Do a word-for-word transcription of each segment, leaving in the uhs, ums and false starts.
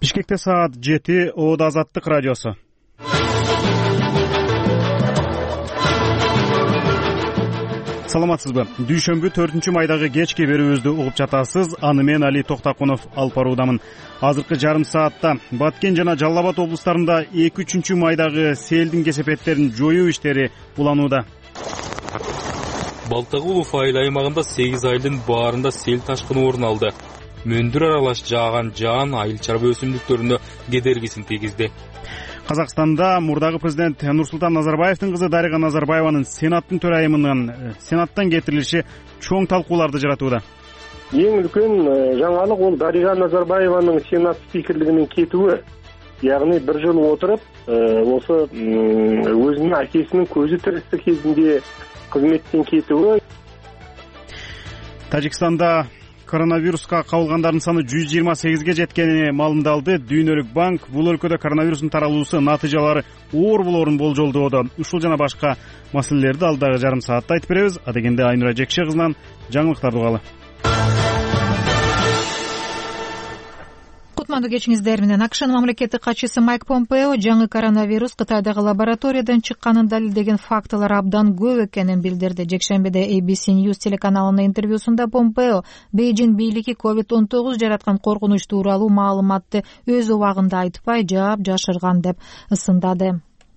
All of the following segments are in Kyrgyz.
Бишкекте саат жети, Оодо Азаттык радиосу. Саламатсызбы? Дүйшөмбү төртүнчү майдагы кечки берүүбүздү угуп жатасыз. Аны мен Али Токтакунов алып баруудамын. Азыркы жарым саатта Баткен жана Жалал Абад облустарында эки үчүнчү майдагы селдин кесепеттерин жоюу иштери уланууда. Балтагы Улуф айыл аймагында сегиз айылдын баарында сел ташкыны орун алды. Мөндүр аралаш жааган жаан айыл чарба өсүмдүктөрүнө кедергисин тийгизди. Казакстанда мурдагы президент Нурсултан Назарбаевдин кызы Дарига Назарбаеванын Сенаттын төрайымынан Сенаттан кетирилиши чоң талкууларды жаратууда. Эң үлкөн жаңалык ол Дарига Назарбаеванын Сенат спикерлигинен кетүүü. Ягни бир жыл отуруп, осы өзүнүн акесинин көзү тиристи кезинде кызметтен кетүүü. Тажикстанда коронавируска кабылгандардын саны жүз жыйырма сегизге жеткени маалымдалды. Дүйнөлүк банк бул өлкөдө коронавирустун таралуусу натыйжалары оор болоорун болжолдоодо. Ушул жана башка маселелерди алдагы жарым саатта айтып беребиз. Адегенде Айнура Жекше кызынан жаңылыктарды угалы. Кутмандуу кечиңиздер менен. АКШнын мамлекеттик катчысы Майк Помпео жаңы коронавирус Кытайдагы лабораториядан чыкканын далилдеген фактылар абдан көп экенин билдирди. Жекшембиде эй би си News телеканалына интервьюсунда Помпео Бейжин бийлиги ковид он тогуз жараткан коркунуч тууралуу маалыматты өз убагында айтпай, жаап жашырган деп ысындады.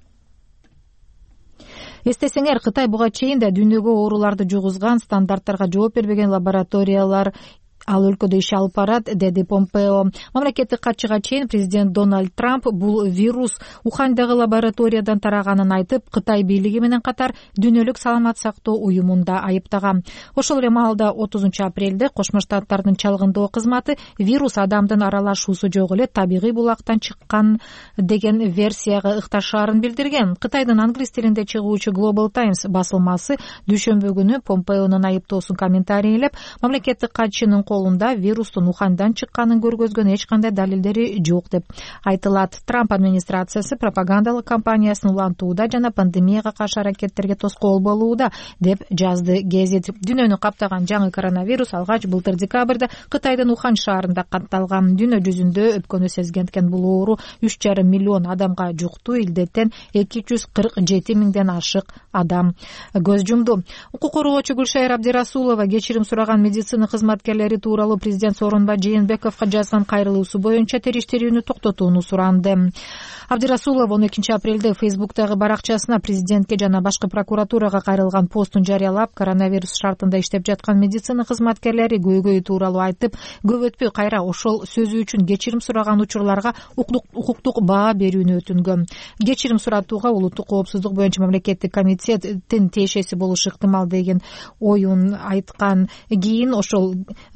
Эстесеңер, Кытай буга чейин да дүйнөгө ооруларды жугузган, стандарттарга жооп бербеген лабораториялар ал өлкөдө иш алып барат, деди Помпео. Мамлекеттик катчыга чейин президент Дональд Трамп бул вирус Ухандагы лабораториядан тараганын айтып, Кытай бийлиги менен катар дүйнөлүк саламат сактоо уюмунда айыптаган. Ошол эле маалда отузунчу апрелде Кошмо Штаттардын чалгындоо кызматы вирус адамдын аралашуусу жок эле табигый булактан чыккан деген версияга ыкташаарын билдирген. Кытайдын англис тилинде чыгуучу Global Times басылмасы дүйшөмбү күнү Помпеонун айыптоосун комментарийлеп, мамлекеттик катчынын колунда вирустун Ухандан чыкканын көргөзгөн эч кандай далилдери жок деп айтылат. Трамп администрациясы пропагандалык кампаниясын улантууда жана пандемияга каршы аракеттерге тоскоол болууда деп жазды гезит. Дүйнөнү каптаган жаңы коронавирус алгач былтыр декабрда Кытайдын Ухан шаарында катталган. Дүйнө жүзүндө өпкөнү сезгенткен бул оору үч жарым миллион адамга жукту. Илдеттен эки жүз кырк жети миңден ашык адам көз жумду. Укук коргоочу Гүлшайыр Абдирасулова кечирим сураган медицина кызматкерлери тууралуу президент Сооронбай Жээнбековго жазган кайрылуусу боюнча териштирүүнү токтотууну суранды. Абдирасулова он экинчи апрелде Фейсбуктагы баракчасына президентке жана башкы прокуратурага кайрылган постун жарыялап, коронавирус шартында иштеп жаткан медицина кызматкерлери көйгөй тууралуу айтып, көп өтпөй кайра ошол сөзү үчүн кечирим сураган учурларга укуктук баа берүүнү өтүнгөн. Кечирим суратууга улуттук коопсуздук боюнча мамлекеттик комитеттин тиешеси болушу ыктымал деген оюн айткан кийин ошол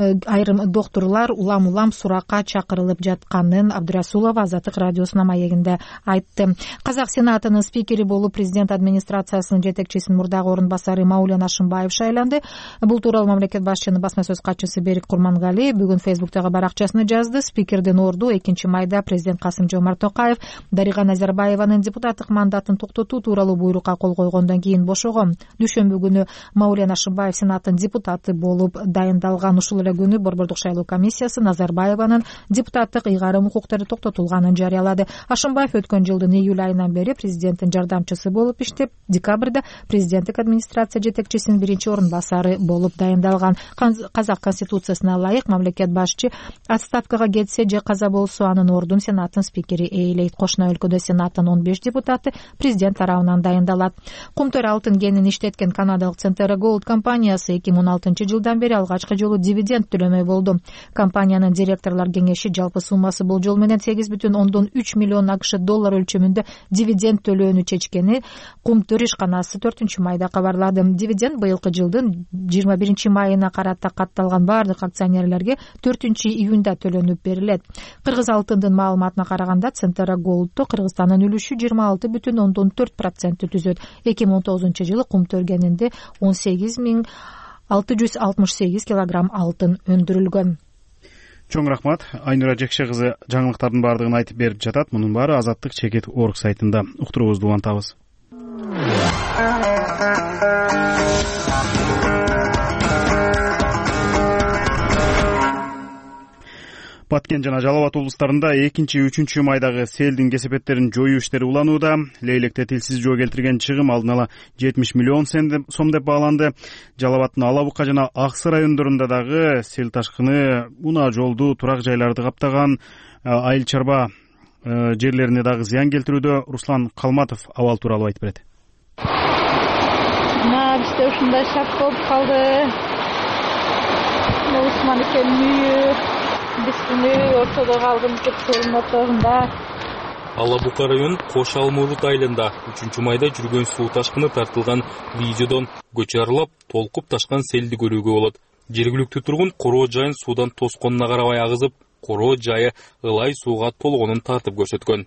айрым доктурлар улам-улам суракка чакырылып жатканын Абдирасулова Азаттык радиосунун маегинде айтты. Казак Сенатынын спикери болуп президент администрациясынын жетекчисинин мурдагы орун басары Маулен Ашымбаев шайланды. Бул тууралуу мамлекет башчынын басма сөз катчысы Берик Курмангали бүгүн Фейсбуктагы баракчасына жазды. Спикердин орду экинчи майда президент Касым-Жомарт Токаев Дарига Назарбаеванын депутаттык мандатын токтотуу тууралуу буйрукка кол койгондон кийин бошогон. Дүйшөмбү күнү Маулен Ашымбаев Сенаттын депутаты болуп дайындалган. Ушул эле күнү Борбордук шайлоо комиссиясы Назарбаеванын депутаттык ыйгарым укуктары токтотулганын жарыялады. Ашымбаев өткөн жылдын июль айынан бери президенттин жардамчысы болуп иштеп, декабрда президенттик администрация жетекчисинин биринчи орун басары болуп дайындалган. Казак конституциясына ылайык мамлекет башчы отставкага кетсе же каза болсо анын ордун Сенаттын спикери ээлейт. Кошуна өлкөдө Сенаттын он беш депутаты президент тарабынан дайындалат. Кумтөр алтын кенин иштеткен канадалык Centerra Gold компаниясы эки миң он алтынчы жылдан бери алгачкы жолу дивиденд төлөмөй болду. Компаниянын директорлор кеңеши жалпы суммасы болжол менен сегиз бүтүн ондон үч миллион акш доллар өлчөмүндө дивиденд төлөөнү чечкени Кумтөр ишканасы төртүнчү майда кабарлады. Дивиденд быйылкы жылдын жыйырма биринчи майына карата катталган бардык акционерлерге төртүнчү июнда төлөнүп берилет. Кыргыз алтындын маалыматына караганда Centerra Gold'то Кыргызстандын үлүшү жыйырма алты бүтүн ондон төрт процентти түзөт. эки миң он тогузунчу жылы Кумтөр кенинде он сегиз миң алты жүз алтымыш сегиз килограмм алтын өндүрүлгөн. Чоң рахмат. Айнура Жекше кызы жаңылыктардын баардыгын айтып берип жатат. Мунун баары Азаттык чекит орг сайтында. Уктуруубузду улантабыз. Баткен жана Жалал Абад облустарында экинчи үчүнчү майдагы селдин кесепеттерин жоюу иштери уланууда. Лейлекте тилсиз жөө келтирген чыгым алдын ала жетимиш миллион сом деп бааланды. Жалал Абадтын Ала Бука жана Аксы райондорунда дагы сел ташкыны унаа жолду, турак жайларды каптаган, айыл чарба жерлерине дагы зыян келтирүүдө. Руслан Калматов абал тууралуу айтып берет. Мына бизде ушундай шарт болуп калды. Усман экенин үйү, биздин үй ортодо калгымыз суунун ортосунда. Ала Бука район Кош Алмурут айылында үчүнчү майда жүргөн суу ташкыны тартылган видеодон көчө аралап толкуп ташкан селди көрүүгө болот. Жергиликтүү тургун короо жайын суудан тосконуна карабай агызып, короо жайы ылай сууга толгонун тартып көрсөткөн.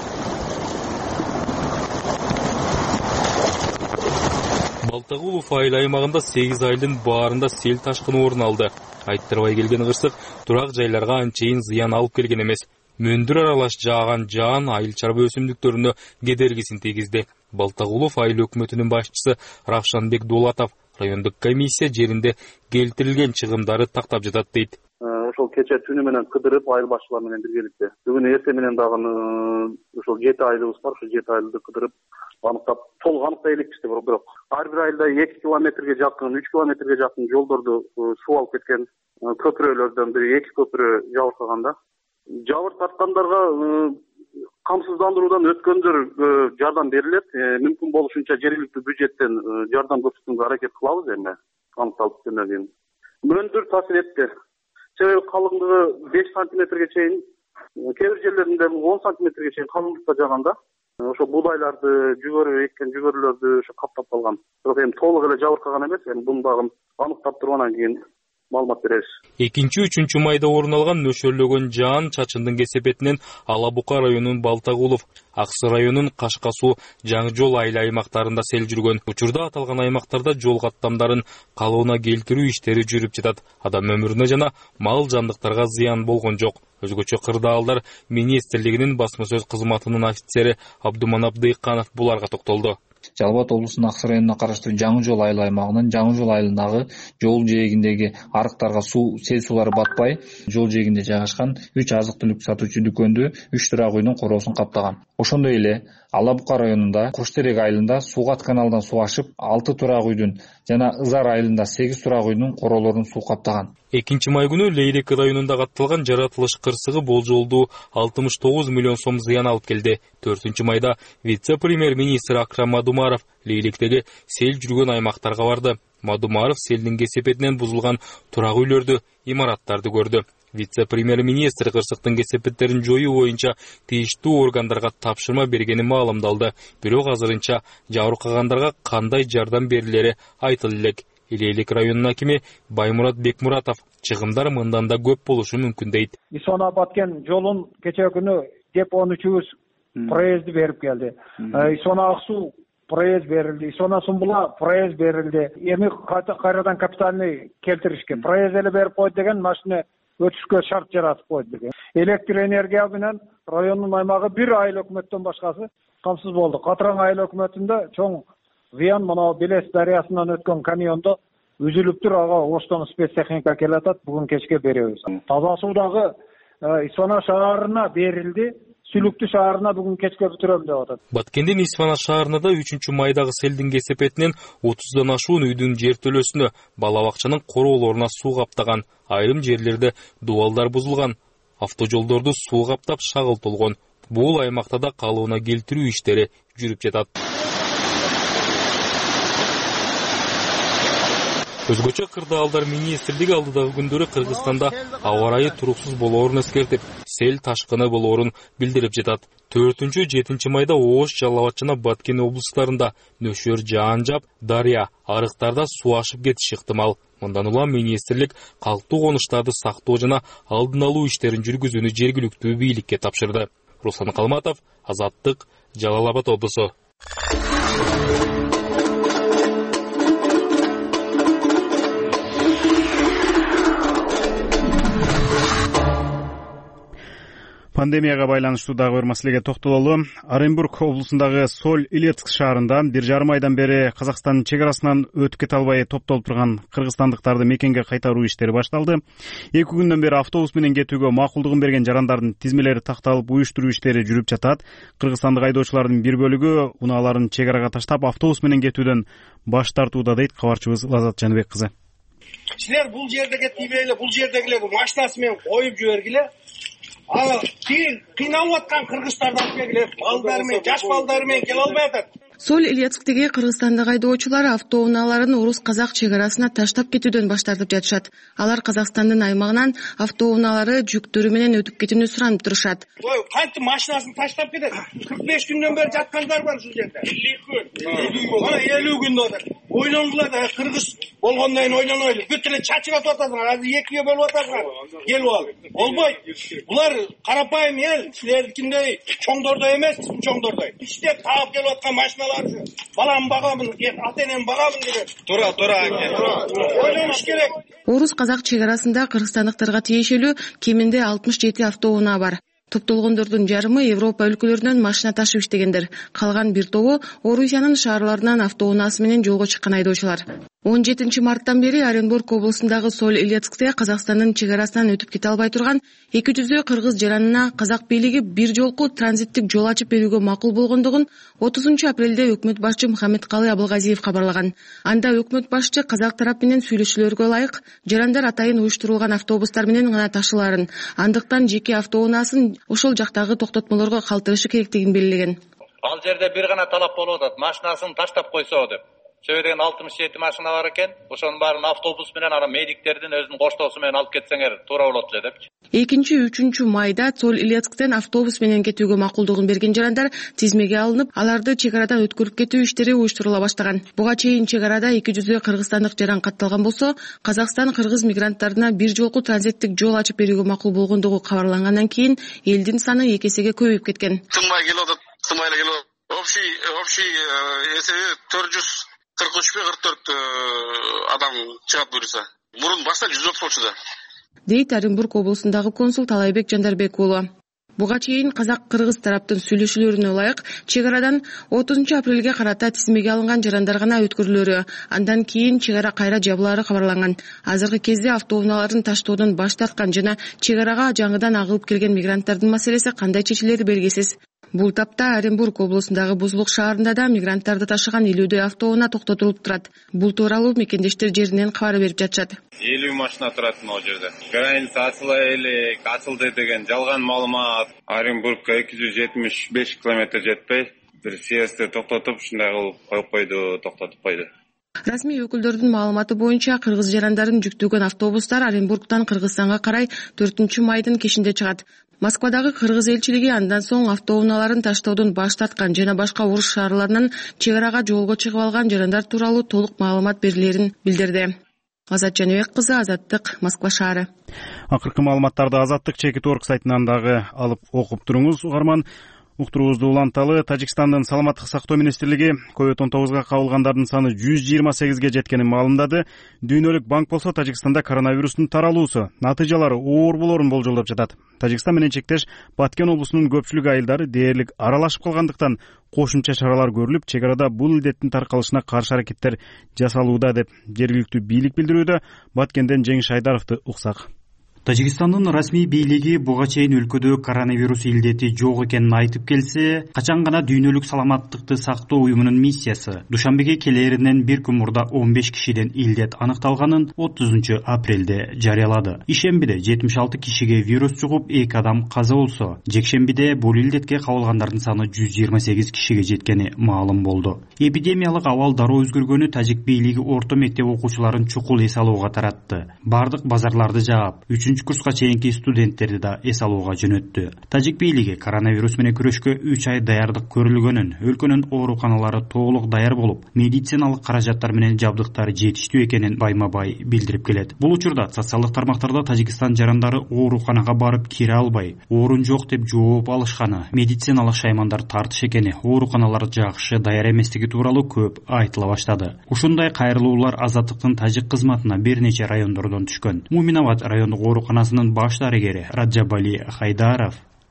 Балтагулов айыл аймагында сегиз айылдын баарында сел ташкыны орун алды. Айттырбай келген кырсык турак жайларга анчейин зыян алып келген эмес. Мөндүр аралаш жааган жаан айыл чарба өсүмдүктөрүнө кедергисин тийгизди. Балтагулов айыл өкмөтүнүн башчысы Равшанбек Дулатов райондук комиссия жеринде келтирилген чыгымдары тактап жатат дейт. Ошол кече түнү менен кыдырып айыл башчылары менен биргеликте. Бүгүн эртең менен дагы ошол жети айылыбыз бар, ошол жети айылды кыдырып аныктап, толук аныктай элекпиз деп, бирок ар бир айылда эки километрге жакын, үч километрге жакын жолдорду суу алып кеткен. Көпүрөлөрдөн бири эки көпүрө жабыркаган да. Жабыр тарткандарга камсыздандыруудан өткөндөр жардам берилет. Мүмкүн болушунча жергиликтүү бюджеттен жардам көрсөтүүгө аракет кылабыз эми. Аныкталып кеткенден кийин. Мөндүр таасир этти. Себеби калыңдыгы беш сантиметрге чейин, кээ бир жерлеринде он сантиметрге чейин калыңдыкта жааган да. Ошо будайларды, жүгөрү эккен жүгөрүлөрдү ошо каптап калган. Бирок эми толук эле жабыркаган эмес, эми буну дагы аныктап тургандан кийин маалымат беребиз. Экинчи үчүнчү майда орун алган нөшөрлөгөн жаан чачындын кесепетинен Ала Бука районунун Балтагулов, Аксы районунун Кашка суу, Жаңы жол айыл аймактарында сел жүргөн. Учурда аталган аймактарда жол каттамдарын калыбына келтирүү иштери жүрүп жатат. Адам өмүрүнө жана мал жандыктарга зыян болгон жок. Өзгөчө кырдаалдар министрлигинин басма сөз кызматынын офицери Абдуманап Дыйканов буларга токтолду. Жалал Абад облусунун Аксы районуна караштуу Жаңы жол айыл аймагынын Жаңы жол айылындагы жол жээгиндеги арыктарга суу сел суулары батпай, жол жээгинде жайгашкан үч азык түлүк сатуучу дүкөндү үч турак үйдүн короосун каптаган. Ошондой эле Ала Бука районунда Коштерег айылында Суугат каналдан суу ашып, алты турак үйдүн жана Ызар айылында сегиз турак үйдүн короолорун суу каптаган. Экинчи май күнү Лейрек районунда катталган жаратылыш кырсыгы болжолдуу алтымыш тогуз миллион сом зыян алып келди. Төртүнчү майда вице-премьер-министр Акрам Мадумаров Лейлектеги сел жүргөн аймактарга барды. Мадумаров селдин кесепетинен бузулган турак үйлөрдү, имараттарды көрдү. Вице-премьер-министр кырсыктын кесепеттерин жоюу боюнча тийиштүү органдарга тапшырма бергени маалымдалды. Бирок азырынча жабыркагандарга кандай жардам берилери айтылды элек. Илейлик районунун акими Баймурат Бекмуратов чыгымдар мындан да көп болушу мүмкүн дейт. Исона Баткен жолун кече күнү деп он үчүбүз проезди берип келди. Исона Аксуу проезд берилди, Исона Сумбула проезд берилди. Эми кайрадан капитальный келтиришке проезд эле берип койду деген машина өтүшкө шарт жаратып койду. Электр энергия менен райондун аймагы бир айыл өкмөттөн башкасы камсыз болду. Катраң айыл өкмөтүндө чоң зыян мына Белес дарыясынан өткөн каньондо үзүлүптүр, ага оштон спецтехника келатат, бүгүн кечке беребиз. Таза суу дагы Исфана шаарына берилди. Сүлүктү шаарына бүгүн кечке бүтүрөм деп атат. Баткендин Исфана шаарында да үчүнчү майдагы селдин кесепетинен отуздан ашуун үйдүн жертөлөсүнө, бала бакчанын короолоруна суу каптаган. Айрым жерлерде дубалдар бузулган. Автожолдорду суу каптап шагыл толгон. Бул аймакта да калыбына келтирүү иштери жүрүп жатат. Өзгөчө кырдаалдар министрлиги алдыдагы күндөрү Кыргызстанда аба ырайы туруксуз болоорун эскертип, сел ташкыны болоорун билдирип жатат. төртүнчү жетинчи майда Ош, Жалал Абад жана Баткен облустарында нөшөр жаан жап, дарыя, арыктарда суу ашып кетиши ыктымал. Мындан улам министрлик калктуу конуштарды сактоо жана алдын алуу иштерин жүргүзүүнү жергиликтүү бийликке тапшырды. Руслан Калматов, Азаттык, Жалал Абад облусу. Пандемияга байланыштуу дагы бир маселеге токтололу. Оренбург облусундагы Соль-Илецк шаарында бир жарым айдан бери Казакстандын чек арасынан өтүп кете албай топтолуп турган кыргызстандыктарды мекенге кайтаруу иштери башталды. эки күндөн бери автобус менен кетүүгө макулдугун берген жарандардын тизмелери такталып, уюштуруу иштери жүрүп жатат. Кыргызстандык айдоочулардын бир бөлүгү унааларын чек арага таштап автобус менен кетүүдөн баш тартууда, дейт кабарчыбыз Лазат Жаныбек кызы. Силер бул жерде кетпейли, бул жердегилерди машинасы менен коюп жибергиле. Ага, кийин кыйналып аткан кыргыздардан келип, балдар менен, жаш балдар менен келе албай атат. Соль-Илецктеги кыргызстандык айдоочулар автоунааларын орус-казак чек арасына таштап кетүүдөн баш тартып жатышат. Алар Казакстандын аймагынан автоунаалары жүктөрү менен өтүп кетүүнү суранып турушат. Ой, кантип машинасын таштап кетет? кырк беш күндөн бери жаткандар бар ушул жерде. Мына элүү күн болот. Ойлонгула да кыргыз болгондон кийин ойлонойлу. Бүт эле чачырап атасыңар, азыр экиге бөлүп атасыңар. Келип ал. Болбойт. Булар карапайым эл, силердикиндей чоңдордой эмес, биздин чоңдордой. Иштеп таап келип аткан машина балам багамын, ата энем багамын деп. Туура, туура. Ойлонуш керек. Орус-казак чек арасында кыргызстандыктарга тиешелүү кеминде алтымыш жети автоунаа бар. Топтолгондордун жарымы Европа өлкөлөрүнөн машина ташып иштегендер. Калган бир тобу Орусиянын шаарларынан автоунаасы менен жолго чыккан айдоочулар. он жетинчи марттан бери Оренбург облусундагы Соль-Илецкте Казакстандын чек арасынан өтүп кете албай турган эки жүздөй кыргыз жаранына казак бийлиги бир жолку транзиттик жол ачып берүүгө макул болгондугун отузунчу апрелде өкмөт башчы Мухаммедкалый Абылгазиев кабарлаган. Анда өкмөт башчы казак тарап менен сүйлөшүүлөргө ылайык жарандар атайын уюштурулган автобустар менен гана ташылаарын, андыктан жеке автоунаасын ошол жактагы токтотмолорго калтырышы керектигин белгилеген. Ал жерде бир гана талап болуп атат, машинасын таштап койсо деп. Сөйдеген алтымыш жети машина бар экен. Ошонун баарын автобус менен ана медиктердин өзүнүн коштоосу менен алып кетсеңер туура болот эле депчи. экинчи үчүнчү майда Соль-Илецктен автобус менен кетүүгө макулдугун берген жарандар тизмеге алынып, аларды чек арадан өткөрүп кетүү иштери уюштурула баштаган. Буга чейин чек арада эки жүздөй кыргызстандык жаран катталган болсо, Казакстан кыргыз мигранттарына бир жолку транзиттик жол ачып берүүгө макул болгондугу кабарлангандан кийин элдин саны эки эсеге көбөйүп кеткен. Тынбай келип атат, тынбай келип атат. Общий общий эсеби төрт жүз кырк үч кырк төрт адам чыгат буюрса. Мурун башта жүз отуз болчу да. Дейт Оренбург облусундагы консул Талайбек Жандарбек уулу. Буга чейин казак-кыргыз тараптын сүйлөшүүлөрүнө ылайык чек арадан отузунчу апрелге карата тизмеге алынган жарандар гана өткөрүлөрү, андан кийин чек ара кайра жабылаары кабарланган. Азыркы кезде автоунааларын таштоодон баш тарткан жана чек арага жаңыдан агылып келген мигранттардын маселеси кандай чечилери белгисиз. Бул тапта Оренбург облусундагы Бузулук шаарында да мигранттарды ташыган элүүдөй автоунаа токтотулуп турат. Бул тууралуу мекендештер жеринен кабар берип жатышат. элүү машина турат могу жерде. Граница ачыла элек, ачылды деген жалган маалымат. Оренбургка эки жүз жетимиш беш километр жетпей, бир съездди токтотуп, ушундай кылып коюп койду, токтотуп койду. Расмий өкүлдөрдүн маалыматы боюнча кыргыз жарандарын жүктөгөн автобустар Оренбургтан Кыргызстанга карай төртүнчү майдын кечинде чыгат. Москвадагы кыргыз элчилиги андан соң автоунааларын таштоодон баш тарткан жана башка орус шаарларынан чек арага жолго чыгып алган жарандар тууралуу толук маалымат берилерин билдирди. Азат Жаныбек кызы, Азаттык, Москва шаары. Акыркы маалыматтарды Азаттык чекит орг сайтынан дагы алып окуп туруңуз. Угарман, уктуруубузду уланталы. Тажикстандын саламаттык сактоо министрлиги ковид он тогузга кабылгандардын саны жүз жыйырма сегизге жеткенин маалымдады. Дүйнөлүк банк болсо Тажикстанда коронавирустун таралуусу натыйжалары оор болорун болжолдоп жатат. Тажикстан менен чектеш Баткен облусунун көпчүлүк айылдары дээрлик аралашып калгандыктан кошумча чаралар көрүлүп, чек арада бул илдеттин таркалышына каршы аракеттер жасалууда деп жергиликтүү бийлик билдирүүдө. Баткенден Жеңиш Айдаровду уксак. Тажикстандын расмий бийлиги буга чейин өлкөдө коронавирус илдети жок экенин айтып келсе, качан гана дүйнөлүк саламаттыкты сактоо уюмунун миссиясы душанбеге келеринен бир күн мурда он беш кишиден илдет аныкталганын отузунчу апрелде жарыялады. Ишембиде жетимиш алты кишиге вирус жугуп, эки адам каза болсо, жекшембиде бул илдетке кабылгандардын саны жүз жыйырма сегиз кишиге жеткени маалым болду. Эпидемиялык абал дароо өзгөргөнү Тажик бийлиги орто мектеп окуучуларын чукул эс алууга таратты. Бардык базарларды жаап, үчүнчү курска чейинки студенттерди да эс алууга жөнөттү. Тажик бийлиги коронавирус менен күрөшкө үч ай даярдык көрүлгөнүн, өлкөнүн ооруканалары толук даяр болуп, медициналык каражаттар менен жабдыктары жетиштүү экенин байма-бай билдирип келет. Бул учурда социалдык тармактарда Тажикстан жарандары ооруканага барып кире албай, орун жок деп жооп алышканы, медициналык шаймандар тартыш экени, ооруканалар жакшы даяр эместиги тууралуу көп айтыла баштады. Ушундай кайрылуулар Азаттыктын Тажик кызматына бир нече райондордон түшкөн. Муминабад райондук ооруканасынын баш дарыгери Раджабали Хайдаров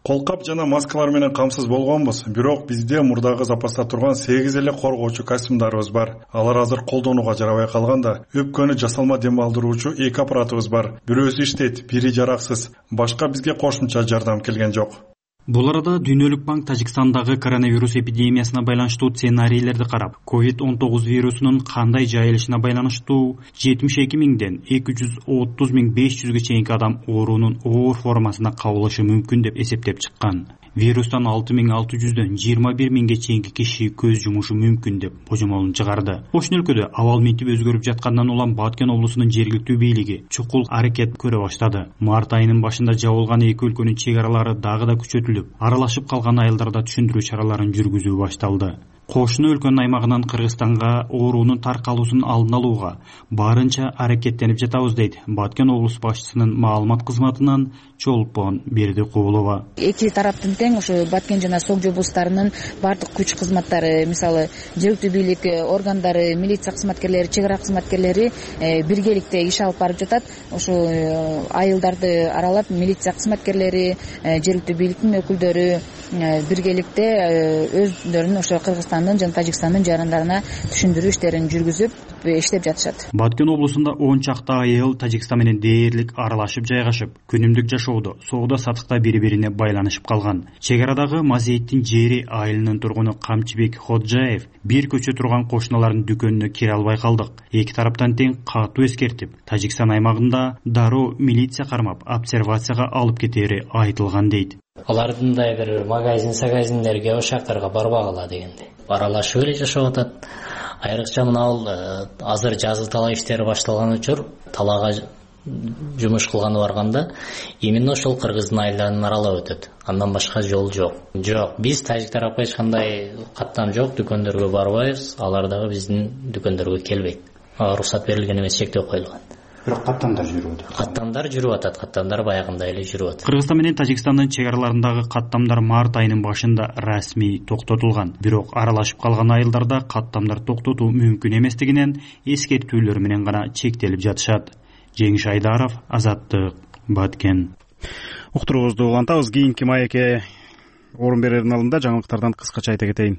Колкап жана маскалар менен камсыз болгонбуз, бирок бизде мурдагы запаста турган сегиз эле коргоочу костюмдарыбыз бар. Алар азыр колдонууга жарабай калганда, өпкөнү жасалма дем алдыруучу эки аппаратыбыз бар. Бирөөсү иштейт, бири жараксыз. Башка бизге кошумча жардам келген жок. Бул арада Дүйнөлүк банк Тажикстандагы коронавирус эпидемиясына байланыштуу сценарийлерди карап, ковид он тогуз вирусунун кандай жайылышына байланыштуу жетимиш эки миңден эки жүз отуз миң беш жүзгө чейинки адам оорунун оор формасына кабылышы мүмкүн деп эсептеп чыккан. Вирустан алты миң алты жүздөн жыйырма бир миңге чейинки киши көз жумушу мүмкүн деп божомолун чыгарды. Ошол өлкөдө абал минтип өзгөрүп жаткандан улам Баткен облусунун жергиликтүү бийлиги чукул аракет көрө баштады. Март айынын башында жабылган эки өлкөнүн чек аралары дагы да күчөтүлүп, аралашып калган айылдарда түшүндүрүү чараларын жүргүзүү башталды. Кошуну өлкөнүн аймагынан Кыргызстанга оорунун таркалуусун алдын алууга барынча аракеттенип жатабыз дейт Баткен облус башчысынын маалымат кызматынан Чолпон Бердикулова. Эки тараптын тең ошо Баткен жана Согжо облустарынын бардык күч кызматтары, мисалы жергиликтүү бийлик органдары, милиция кызматкерлери, чек ара кызматкерлери биргеликте иш алып барып жатат. Ошо айылдарды аралап милиция кызматкерлери, жергиликтүү бийликтин өкүлдөрү биргеликте өздөрүнүн ошо Кыргызстандын жана Тажикстандын жарандарына түшүндүрүү иштерин жүргүзүп иштеп жатышат. Баткен облусунда он чакты айыл Тажикстан менен дээрлик аралашып жайгашып, күнүмдүк жашоодо, соода сатыкта бири-бирине байланышып калган. Чек арадагы Мазейиттин жери айылынын тургуну Камчыбек Ходжаев бир көчө турган кошуналардын дүкөнүнө кире албай калдык. Эки тараптан тең катуу эскертип, Тажикстан аймагында дароо милиция кармап, обсервацияга алып кетери айтылган дейт. Алардын да бир магазин-сагазиндерге, ошактарга барбагыла дегенде. Аралашып эле жашап атат. Айрыкча мына азыр жазы талаа иштери башталган учур, талаага жумуш кылганы барганда именно ошол кыргыздын айылдарын аралап өтөт. Андан башка жол жок. Жок, биз тажик тарапка эч кандай каттам жок, дүкөндөргө барбайбыз, алар дагы биздин дүкөндөргө келбейт. Уруксат берилген эмес, чектөө коюлган. Бирок каттамдар жүрүп атат. Каттамдар жүрүп атат, каттамдар баягындай эле жүрүп атат. Кыргызстан менен Тажикстандын чек араларындагы каттамдар март айынын башында расмий токтотулган. Бирок аралашып калган айылдарда каттамдар токтотуу мүмкүн эместигинен эскертүүлөр менен гана чектелип жатышат. Жеңиш Айдаров, Азаттык, Баткен. Уктуруубузду улантабыз. Кийинки маекке орун берердин алдында жаңылыктардан кыскача айта кетейин.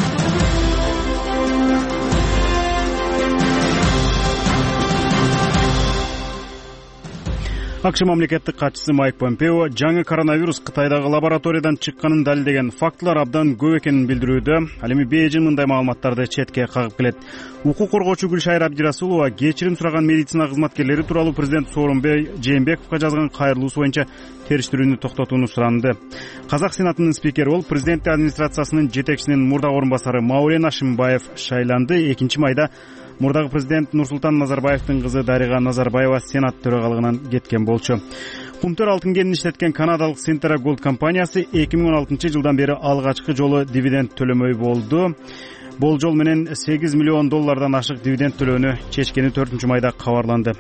АКШ мамлекеттик катчысы Майк Помпео жаңы коронавирус Кытайдагы лабораториядан чыкканын далилдеген фактылар абдан көп экенин билдирүүдө. Ал эми Бейжиң мындай маалыматтарды четке кагып келет. Укук коргоочу Гүлшайыр Абдирасулова кечирим сураган медицина кызматкерлери тууралуу президент Сооронбай Жээнбековго жазган кайрылуусу боюнча териштирүүнү токтотууну суранды. Казак Сенатынын спикери болуп президенттик администрациясынын жетекчисинин мурдагы орун басары Маулен Ашимбаев шайланды. экинчи майда мурдагы президент Нурсултан Назарбаевдин кызы Дарига Назарбаева Сенат төрагалыгынан кеткен болчу. Кумтөр алтын кенин иштеткен канадалык Centera Gold компаниясы эки миң он алтынчы жылдан бери алгачкы жолу дивиденд төлөмөй болду. Болжол менен сегиз миллион доллардан ашык дивиденд төлөөнү чечкени төртүнчү майда кабарланды.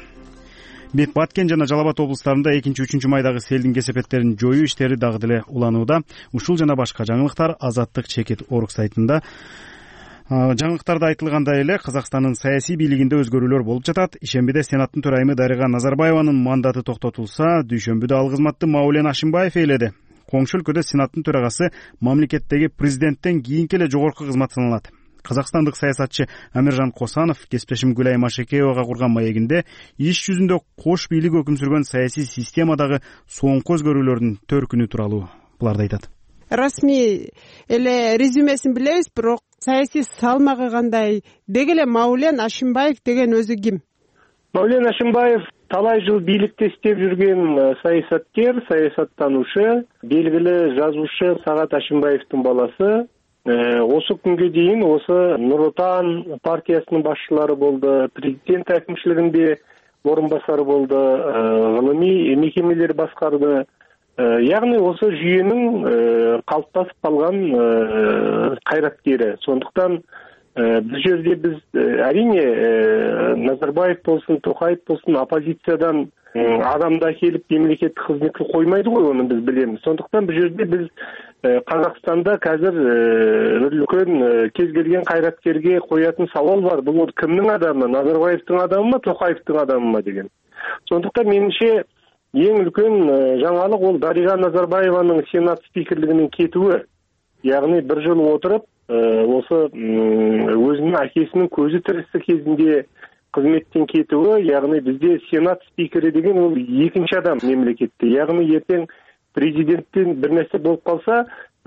Баткен жана Жалал Абад облустарында экинчи үчүнчү майдагы селдин кесепеттерин жоюу иштери дагы деле уланууда. Ушул жана башка жаңылыктар Азаттык чекит орг сайтында. Жаңылыктарда айтылгандай эле Казакстандын саясий бийлигинде өзгөрүүлөр болуп жатат. Ишембиде Сенаттын төрайымы Дарига Назарбаеванын мандаты токтотулса, дүйшөмбүдө ал кызматты Маулен Ашимбаев ээледи. Коңшу өлкөдө Сенаттын төрагасы мамлекеттеги президенттен кийинки эле жогорку кызмат саналат. Казакстандык саясатчы Амиржан Косанов кесиптешим Гүлай Машекеевага курган маегинде иш жүзүндө кош бийлик өкүм сүргөн саясий системадагы соңку өзгөрүүлөрдүн төркүнү тууралуу буларды айтат. Расмий эле резюмесин билебиз, бирок саясий салмагы кандай? Деги эле Маулен Ашимбаев деген өзү ким? Маулен Ашимбаев талай жыл бийликте иштеп жүрген саясаткер, саясаттануучу, белгилүү жазуучу Сагат Ашимбаевдин баласы. Осы күнгө дейин осы Нур Отан партиясынын башчылары болду, президент әкимчилигинде орун басары болду, гылымий мекемелер башкарды. Ягни осы жүйөнүн калыптасып калган кайраткери. Сондуктан бул жерде биз арине Назарбаев болсун, Токаев болсун оппозициядан адамда келип мемлекеттик кызметке коймойду го, ону биз билебиз. Сондуктан бул жерде биз Казакстанда қазір үлкен кез келген кайраткерге коятын сауал бар. Бул кимдин адамы? Назарбаевдин адамы ма, Токаевдин адамы ма деген. Сондуктан менимче ең үлкен жаңалық ол Дариға Назарбаеваның сенат спикерлігінен кетуі. Яғни бір жыл отырып, осы өзінің әкесінің көзі тірісі кезінде қызметтен кетуі, яғни бізде сенат спикері деген ол екінші адам мемлекетте. Яғни ертең президенттен бір нәрсе болып қалса,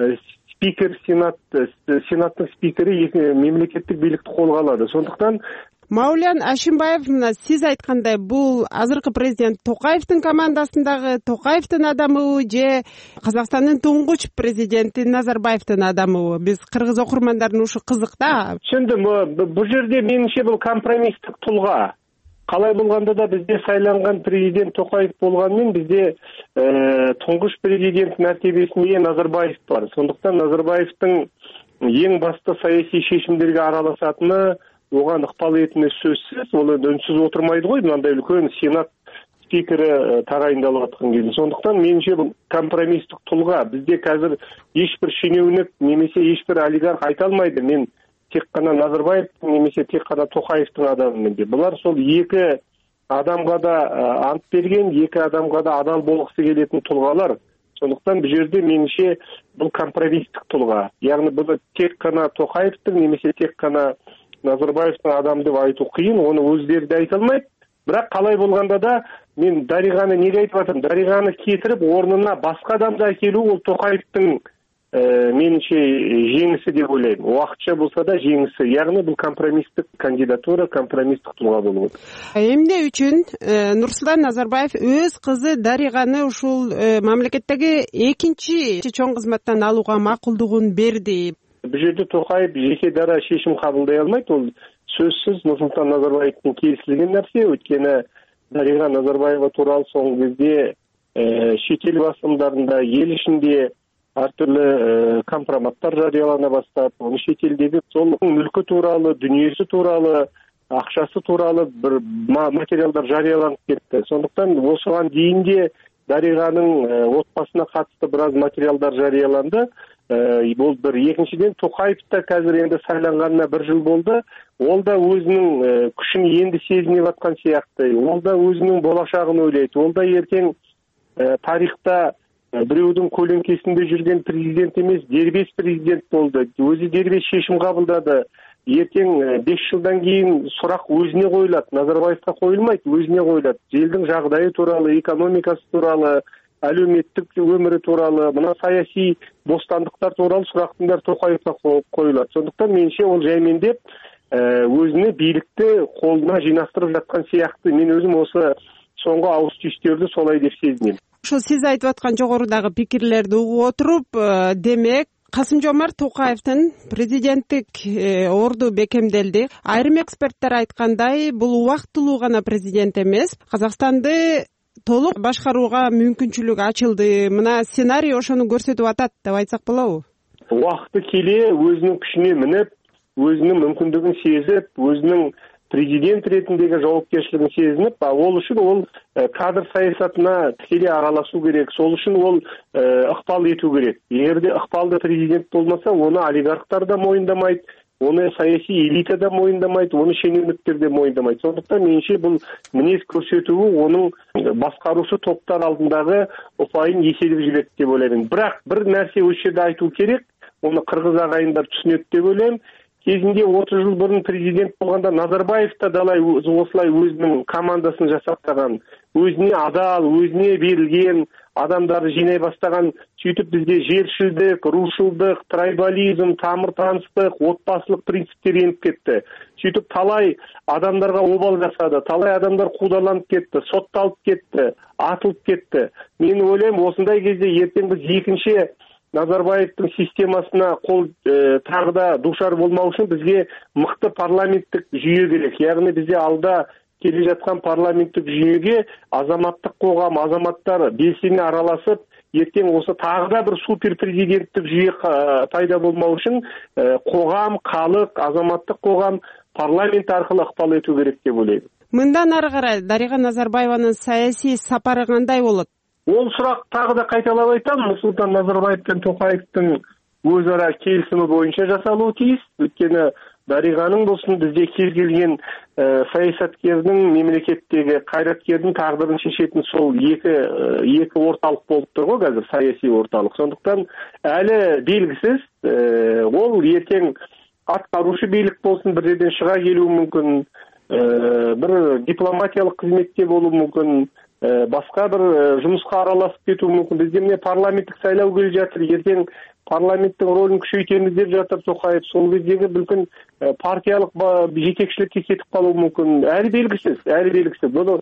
спикер, сенат, сенаттың спикері мемлекеттік билікті қолға алады. Сондықтан Маулен Ашимбаев, мына сиз айткандай, бул азыркы президент Токаевдин командасындагы Токаевдин адамы же Казакстандын туңгуч президенти Назарбаевдин адамы? Биз кыргыз окурмандарын ушу кызык да. Түшүндүм. Бул жерде менимче бул компромисстик тулга. Қалай болғанда да бізде сайланған президент Токаев болғанмен бізде тұңғыш президент мәртебесінде Назарбаев бар. Сондықтан Назарбаевтың ең басты саяси шешімдерге араласатыны, оған ықпал етіні сөзсіз, ол үнсіз отырмайды ғой, мынандай үлкен сенат спикері тағайындалып жатқан кезде. Сондықтан меніңше бұл компромисстік тұлға. Бізде қазір ешбір шенеунік немесе ешбір олигарх айта алмайды, мен тек қана Назарбаевтың немесе тек қана Тоқаевтың адамымын деп. Бұлар сол екі адамға да ант берген, екі адамға да адал болғысы келетін тұлғалар. Сондықтан бұл жерде меніңше бұл компромисстік тұлға. Яғни бұл тек қана Тоқаевтың немесе тек қана Назарбаевтың адам деп айту қиын, оны өздері де айта алмайды. Бірақ қалай болғанда да мен Дариғаны неге айтып жатырмын? Дариғаны кетіріп, орнына басқа адамды әкелу ол Тоқаевтың меніңше жеңісі деп ойлаймын. Уақытша болса да жеңісі. Яғни бұл компромисстік кандидатура, компромисстік тұлға болуы. Эмне үчүн Нурсултан Назарбаев өз кызы Дариғаны ушул мамлекеттеги экинчи чоң кызматтан алууга макулдугун берди? Бұл жерде Тоқаев жеке дара шешім қабылдай алмайды. Ол сөзсіз Нурсултан Назарбаевтың келісілген нәрсе. Өйткені Дариға Назарбаева туралы соңғы кезде шетел басылымдарында, ел ішінде әртүрлі компроматтар жариялана бастады. Оны шетелдегі сол мүлкі туралы, дүниесі туралы, ақшасы туралы бір материалдар жарияланып кетті. Сондықтан осыған дейін де Дариғаның отбасына қатысты біраз материалдар жарияланды. Бұл бір. Екіншіден Тоқаев та қазір енді сайланғанына бір жыл болды. Ол да өзінің күшін енді сезініп жатқан сияқты. Ол да өзінің болашағын ойлайды. Ол да ертең тарихта біреудің көлеңкесінде жүрген президент емес, дербес президент болды. Өзі дербес шешім қабылдады. Ертең бес жылдан кейін сұрақ өзіне қойылады. Назарбаевқа қойылмайды, өзіне қойылады. Елдің жағдайы туралы, экономикасы туралы, әлеуметтік өмірі туралы, мына саяси бостандықтар туралы сұрақтар Тоқаевқа қойылады. Сондықтан меніңше ол жаймендеп өзіне билікті қолына жинастырып жатқан сияқты. Мен өзім осы соңғы ауыз түйістерді солай деп сезінемін. Ошо сиз айтып аткан жогорудагы пикирлерди угуп отуруп, демек Касым-Жомарт Токаевдин президенттик орду бекемделди. Айрым эксперттер айткандай, бул убактылуу гана президент эмес, Казакстанды толук башкарууга мүмкүнчүлүк ачылды. Мына сценарий ошону көрсөтүп атат деп айтсак болобу? Убакыты келе өзүнүн күчүнө минип, өзүнүн мүмкүндүгүн сезип, өзүнүн президент ретіндегі жауапкершілігін сезініп, ол үшін ол кадр саясатына тікелей араласу керек. Сол үшін ол ықпал ету керек. Егер де ықпалды президент болмаса, оны олигархтар да мойындамайды, оны саяси элита да мойындамайды, оны шенеуніктер де мойындамайды. Сондықтан меніңше бұл мінез көрсетуі оның басқарушы топтар алдындағы ұпайын еселеп жіберді деп ойлаймын. Бірақ бір нәрсе осы жерде айту керек, оны қырғыз ағайындар түсінеді деп ойлаймын. Кезінде отыз жыл бұрын президент болғанда Назарбаев та далай осылай өзінің командасын жасақтаған, өзіне адал, өзіне берілген адамдарды жинай бастаған. Сөйтіп бізде жершілдік, рушылдық, трайбализм, тамыр таныстық, отбасылық принциптер еніп кетті. Сөйтіп талай адамдарға обал жасады, талай адамдар қудаланып кетті, сотталып кетті, атылып кетті. Мен ойлаймын, осындай кезде ертең біз екінші Назарбаевтың системасына қол ә, тағы да душар болмау үшін бізге мықты парламенттік жүйе керек. Яғни бізде алда келе жатқан парламенттік жүйеге азаматтық қоғам, азаматтар белсене араласып, ертең осы тағы да бір супер президенттік жүйе пайда болмау үшін ә, қоғам, халық, азаматтық қоғам парламент арқылы ықпал ету керек деп ойлаймын. Мындан ары қарай Дариға Назарбаеваның саяси сапары қандай болады? Ол сұрақ тағы да қайталап айтамын, Нұрсұлтан Назарбаев пен Тоқаевтың өзара келісімі бойынша жасалуы тиіс. Өйткені Дариганың болсын, бізде кез келген саясаткердің, мемлекеттегі қайраткердің тағдырын шешетін сол екі екі орталық болып тұр ғой қазір, саяси орталық. Сондықтан әлі белгісіз, ол ертең атқарушы билік болсын, бір жерден шыға келуі мүмкін, бір дипломатиялық қызметте болуы мүмкін, басқа бір жұмысқа араласып кетуі мүмкін. Бізде міне парламенттік сайлау келе жатыр, ертең парламенттің рөлін күшейтеміз деп жатыр Тоқаев. Сол кездегі бүлкін партиялық жетекшілікке кетіп қалуы мүмкін. Әлі белгісіз, әлі белгісіз. Бұны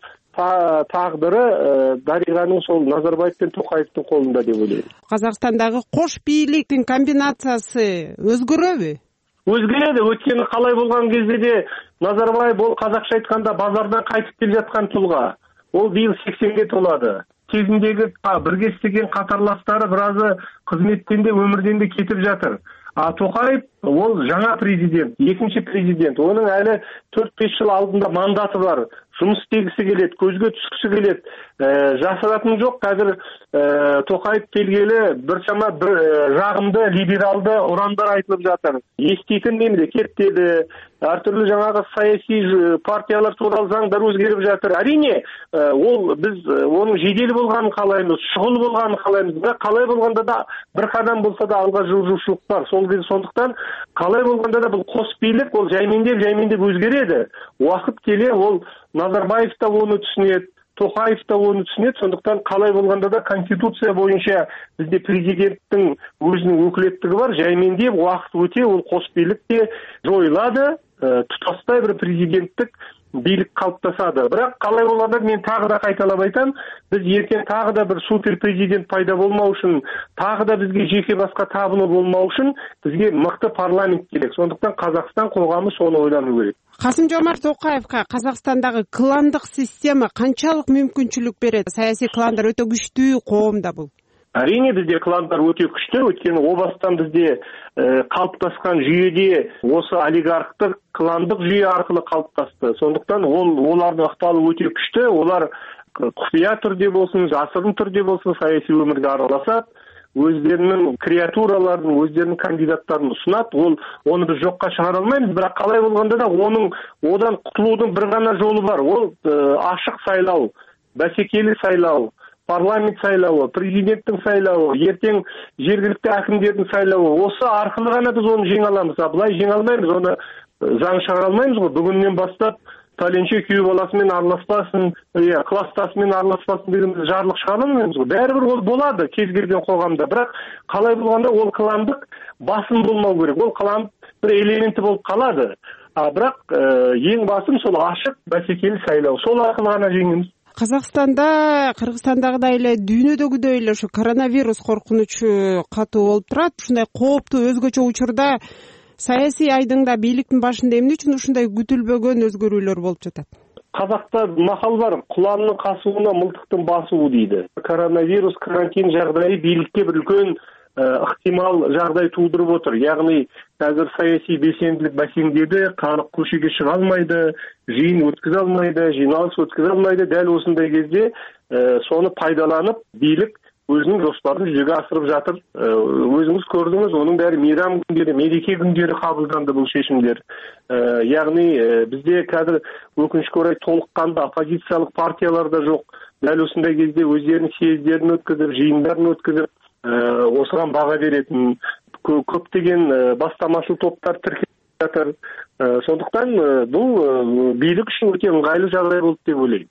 тағдыры Дариганың сол Назарбаев пен Тоқаевтың қолында деп ойлаймын. Қазақстандағы қош биліктің комбинациясы өзгереді? Өзгереді. Өткені қалай болған кезде де Назарбаев ол қазақша айтқанда базардан қайтып келе жатқан тұлға. Ол биыл сексенге толады. Кезіндегі бірге істеген қатарластары біразы қызметтен де өмірден де кетіп жатыр. А Тоқаев ол жаңа президент, екінші президент. Оның әлі төрт-бес жыл алдында мандаты бар. Жұмыс істегісі келеді, көзге түскісі келеді. Жасыратын жоқ. Қазір Тоқаев келгелі біршама бір жағымды, либералды ұрандар айтылып жатыр. Еститін мемлекет деді. Әртүрлі жаңағы саяси партиялар туралы заңдар өзгеріп жатыр. Әрине, ол біз оның жедел болғанын қалаймыз, шұғыл болғанын қалаймыз. Бірақ қалай болғанда да бір қадам болса да алға жылжушылық бар. Сол кезде сондықтан қалай болғанда да бұл қос билік ол жаймендеп жаймендеп өзгереді. Уақыт келе ол Назарбаев та оны түсінеді, Тоқаев та оны түсінеді. Сондықтан қалай болғанда да конституция бойынша бізде президенттің өзінің өкілеттігі бар. Жаймендеп уақыт өте ол қос билік те жойылады. Тұтастай бір президенттік билік қалыптасады. Бірақ қалай болғанда мен тағы да қайталап айтам, біз ертең тағы да бір супер президент пайда болмау үшін, тағы да бізге жеке басқа табыну болмау үшін бізге мықты парламент керек. Сондықтан Қазақстан қоғамы соны ойлану керек. Қасым-Жомарт Тоқаевқа Қазақстандағы кландық система қаншалық мүмкіншілік береді? Саяси кландар өте күшті қоғамда бұл. Әрине бізде кландар өте күшті, өйткені о бастан бізде қалыптасқан жүйеде осы олигархтық кландық жүйе арқылы қалыптасты. Сондықтан ол олардың ықпалы өте күшті. Олар құпия түрде болсын, жасырын түрде болсын саяси өмірге араласады. Өздерінің креатураларын, өздерінің кандидаттарын ұсынады. Ол оны біз жоққа шығара алмаймыз, бірақ қалай болғанда да оның одан құтылудың бір ғана жолы бар. Ол ашық сайлау, бәсекелі сайлау, парламент сайлауы, президенттің сайлауы, ертең жергілікті әкімдердің сайлауы. Осы арқылы ғана біз оны жеңе аламыз. Былай жеңе алмаймыз, оны заң шығара алмаймыз ғой. Бүгіннен бастап пәленше күйеу баласымен араласпасын, иә, кластасымен араласпасын деген жарлық шығара алмаймыз ғой. Бәрібір ол болады кез келген қоғамда. Бірақ қалай болғанда ол кландық басым болмау керек. Ол кландық бір элементі болып қалады. А бірақ ең басым сол ашық бәсекелі сайлау. Сол арқылы ғана жеңеміз. Қазақстанда, Қырғызстандағыдай эле дүйнөдөгүдөй эле ушу коронавирус коркунучу катуу болуп турат. Ушундай кооптуу өзгөчө учурда саясий айдыңда бийликтин башында эмне үчүн ушундай күтүлбөгөн өзгөрүүлөр болуп жатат? Қазақта мақал бар, құланның қасуына мылтықтың басуы дейді. Коронавирус, карантин жағдайы билікке бір үлкен ықтимал жағдай тудырып отыр. Яғни қазір саяси белсенділік бәсеңдеді, халық көшеге шыға алмайды, жиын өткізе алмайды, жиналыс өткізе алмайды. Дәл осындай кезде соны пайдаланып билік өзінің жоспарын жүзеге асырып жатыр. Өзіңіз көрдіңіз, оның бәрі мейрам күндері, мереке күндері қабылданды бұл шешімдер. Яғни бізде қазір өкінішке орай толыққанды оппозициялық партиялар да жоқ. Дәл осындай кезде өздерінің съездерін өткізіп, жиындарын өткізіп, осыған баға беретін көптеген бастамашыл топтар тіркеліп жатыр. Сондықтан бұл билік үшін өте ыңғайлы жағдай болды деп ойлаймын.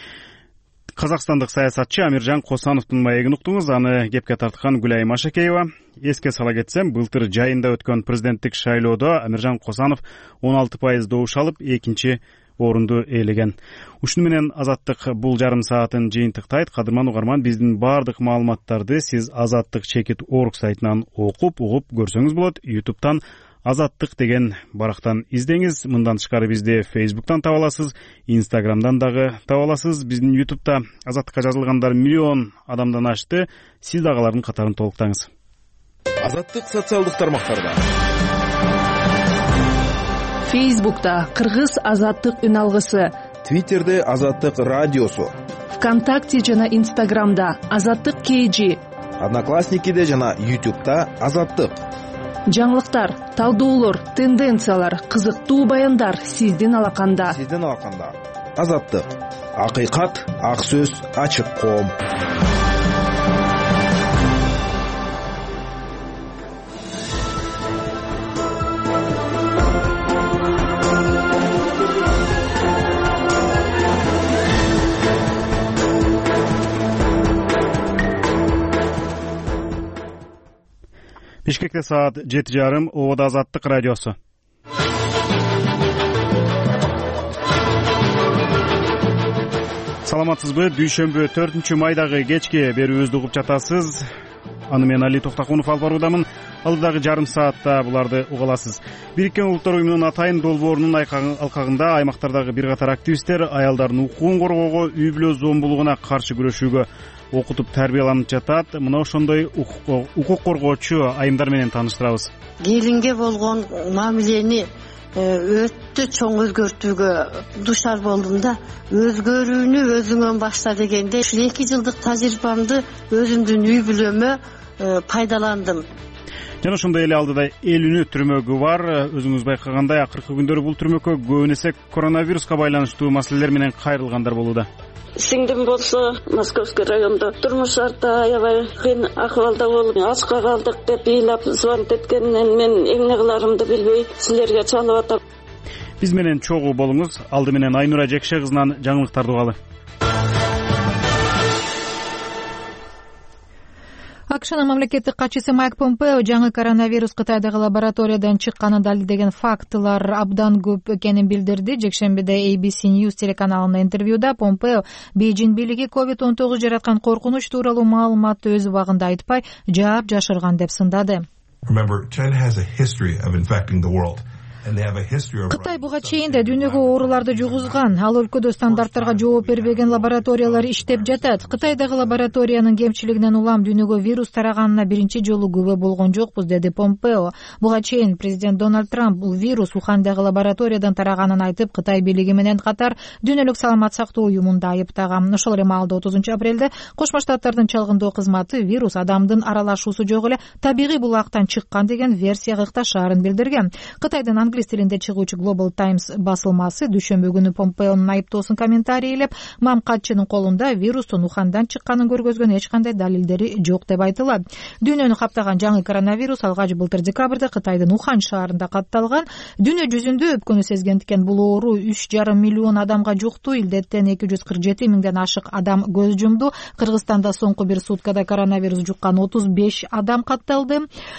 Қазақстандық саясатчы Амиржан Қосановтың маегін уктуңуз. Аны кепке тартқан Гүлай Машакеева. Эске сала кетсем, былтыр жайында өткөн президенттик шайлоодо Амиржан Қосанов он алты пайыз добуш алып, экинчи орунду ээлеген. Ушуну менен Азаттык бул жарым саатын жыйынтыктайт. Кадырман угарман, биздин бардык маалыматтарды сиз Азаттык чекит орг сайтынан окуп, угуп көрсөңүз болот. ютубтан Азаттык деген барактан издеңиз. Мындан тышкары бизди Фейсбуктан таба аласыз, Инстаграмдан дагы таба аласыз. Биздин ютубта Азаттыкка жазылгандар миллион адамдан ашты. Сиз дагылардын катарын толуктаңыз. Азаттык социалдык тармактарда. Фейсбукта Кыргыз Азаттык үн алгысы, Твиттерде Азаттык радиосу, ВКонтакте жана Инстаграмда Азаттык кей жи, Одноклассникиде жана ютубта Азаттык. жаңылыктар, талдоолор, тенденциялар, кызыктуу баяндар сиздин алаканда. Сиздин алаканда. Азаттык. Акыйкат, ак сөз, ачык коом. Бишкекте саат жети жарым, Обода Азаттык радиосу. Саламатсызбы? Дүйшөмбү төртүнчү майдагы кечки берүүбүздү угуп жатасыз. Аны мен Али Токтакунов алып баруудамын. Алдыдагы жарым саатта буларды уга аласыз. Бириккен Улуттар уюмунун атайын долбоорунун алкагында аймактардагы бир катар активисттер аялдардын укугун коргоого, үй бүлө зомбулугуна каршы күрөшүүгө окутуп тарбияланып жатат. Мына ошондой укук коргоочу айымдар менен тааныштырабыз. Келинге болгон мамилени өтө чоң өзгөртүүгө душар болдум да. Өзгөрүүнү өзүңөн башла дегенде эки жылдык тажрыйбамды өзүмдүн үй бүлөмө пайдаландым. Жана ошондой эле алдыда элүүнү түрмөгү бар. Өзүңүз байкагандай, акыркы күндөрү бул түрмөккө көбүн эсе коронавируска байланыштуу маселелер менен кайрылгандар болууда. Сиңдим болсо Московский райондо турмуш шарты аябай кыйын акыбалда болуп, ачка калдык деп ыйлап звонить эткенинен мен эмне кыларымды билбей силерге чалып атам. Биз менен чогуу болуңуз. Алды менен Айнура Жекше кызынан жаңылыктарды угалы. акшнын мамлекеттик катчысы Майк Помпео жаңы коронавирус Кытайдагы лабораториядан чыкканын далилдеген фактылар абдан көп экенин билдирди. Жекшембиде A B C News телеканалына интервьюда Помпео Бейжин бийлиги ковид он тогуз жараткан коркунуч тууралуу маалыматты өз убагында айтпай, жаап жашырган деп сындады. Кытай буга чейин да дүйнөгө ооруларды жугузган. Ал өлкөдө стандарттарга жооп бербеген лабораториялар иштеп жатат. Кытайдагы лабораториянын кемчилигинен улам дүйнөгө вирус тараганына биринчи жолу күбө болгон жокпуз, деди Помпео. Буга чейин президент Дональд Трамп бул вирус Ухандагы лабораториядан тараганын айтып, Кытай бийлиги менен катар дүйнөлүк саламат сактоо уюмун да айыптаган. Ошол эле маалда отузунчу апрелде Кошмо Штаттардын чалгындоо кызматы вирус адамдын аралашуусу жок эле табигый булактан чыккан деген версияга ыкташаарын билдирген. Кытайдын англис тилинде чыгуучу Global Times басылмасы дүйшөмбү күнү Помпеонун айыптоосун комментарийлеп, мамкатчынын колунда вирустун Ухандан чыкканын көргөзгөн эч кандай далилдери жок деп айтылат. Дүйнөнү каптаган жаңы коронавирус алгач былтыр декабрда Кытайдын Ухан шаарында катталган. Дүйнө жүзүндө өпкөнү сезгендикен бул оору үч жарым миллион адамга жукту. Илдеттен эки жүз кырк жети миңден ашык адам көз жумду. Кыргызстанда соңку бир суткада коронавирус жуккан отуз беш адам катталды.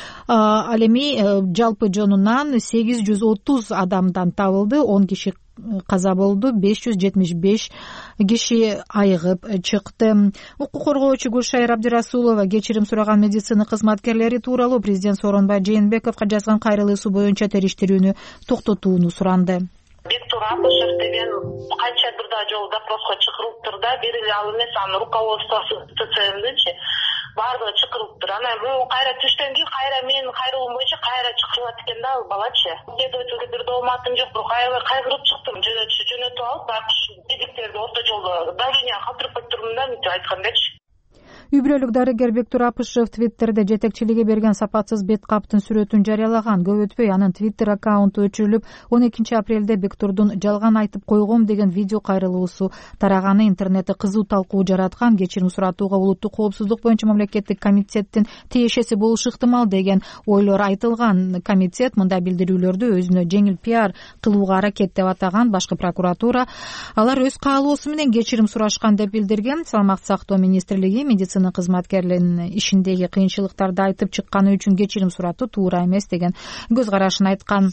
Ал эми жалпы жонунан сегиз жүз отуз адамдан табылды, он киши каза болду, беш жүз жетимиш беш киши айыгып чыкты. Укук коргоочу Гүлшайыр Абдирасулова кечирим сураган медицина кызматкерлери тууралуу президент Сооронбай Жээнбековго жазган кайрылуусу боюнча териштирүүнү токтотууну суранды. Бектур Апышев деген канчадыр да жолу допроско чакырылыптыр да, бир эле ал эмес, анын руководствосу Т Ц Мдинчи баардыгы чакырылыптыр. Анан бул кайра түштөн кийин кайра менин кайрылуум боюнча кайра чакырылат экен да ал балачы. Следовательге бир дооматым жок, бирок аябай кайгырып чыктым. Жөнөтүп жөнөтүп алып, байкуш медиктерди орто жолдо давление калтырып койтурдум да, мынтип айткандачы. Үй бүлөлүк дарыгер Бектур Апышев Твиттерде жетекчилиги берген сапатсыз бет каптын сүрөтүн жарыялаган. Көп өтпөй анын Твиттер аккаунту өчүрүлүп, он экинчи апрелде Бектурдун жалган айтып койгом деген видео кайрылуусу тараганы интернетте кызуу талкуу жараткан. Кечирим суратууга улуттук коопсуздук боюнча мамлекеттик комитеттин тиешеси болушу ыктымал деген ойлор айтылган. Комитет мындай билдирүүлөрдү өзүнө жеңил пиар кылууга аракет деп атаган. Башкы прокуратура алар өз каалоосу менен кечирим сурашкан деп билдирген. Саламат сактоо министрлиги медицина кызматкерлеринин ишиндеги кыйынчылыктарды айтып чыкканы үчүн кечирим суратуу туура эмес деген көз карашын айткан.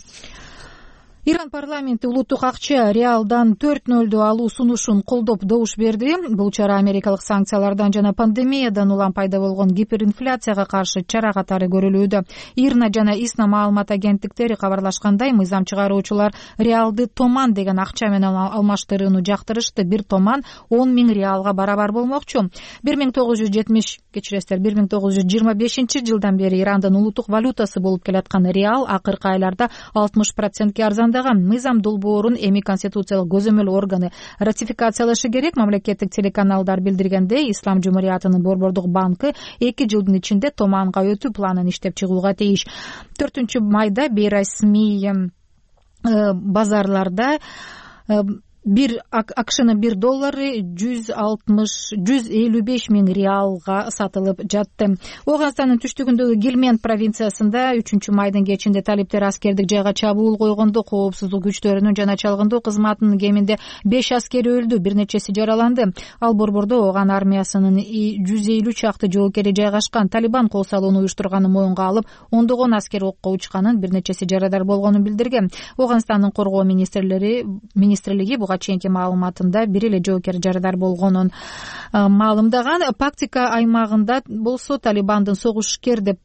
Иран парламенти улуттук акча реалдан төрт нөлдү алуу сунушун колдоп добуш берди. Бул чара америкалык санкциялардан жана пандемиядан улам пайда болгон гиперинфляцияга каршы чара катары көрүлүүдө. Ирна жана Исна маалымат агенттиктери кабарлашкандай, мыйзам чыгаруучулар реалды томан деген акча менен алмаштырууну жактырышты. Бир томан он миң реалга барабар болмокчу. бир миң тогуз жүз жетимиш кечиресиздер бир миң тогуз жүз жыйырма бешинчи жылдан бери Ирандын улуттук валютасы болуп келаткан реал акыркы айларда алтымыш процентке арзан айткандагы мыйзам долбоорун эми конституциялык көзөмөл органы ратификациялашы керек. Мамлекеттик телеканалдар билдиргендей, Ислам Жумуриятынын Борбордук банкы эки жылдын ичинде Томанга өтүү планын иштеп чыгууга тийиш. төртүнчү майда бейрасмий базарларда бир акшнын бир доллары жүз алтымыш жүз элүү беш миң реалга сатылып жатты. Оганстандын түштүгүндөгү Гельманд провинциясында үчүнчү майдын кечинде талиптер аскердик жайга чабуул койгондо коопсуздук күчтөрүнүн жана чалгындоо кызматынын кеминде беш аскери өлдү, бир нечеси жараланды. Ал борбордо Оган армиясынын жүз элүү чакты жоокери жайгашкан. Талибан кол салууну уюштурганын моюнга алып, ондогон аскер окко учканын, бир нечеси жарадар болгонун билдирген. Оганстандын коргоо министрлери министрлиги буга чейинки маалыматында бир эле жоокер жарадар болгонун маалымдаган. Пактика аймагында болсо Талибандын согушкер деп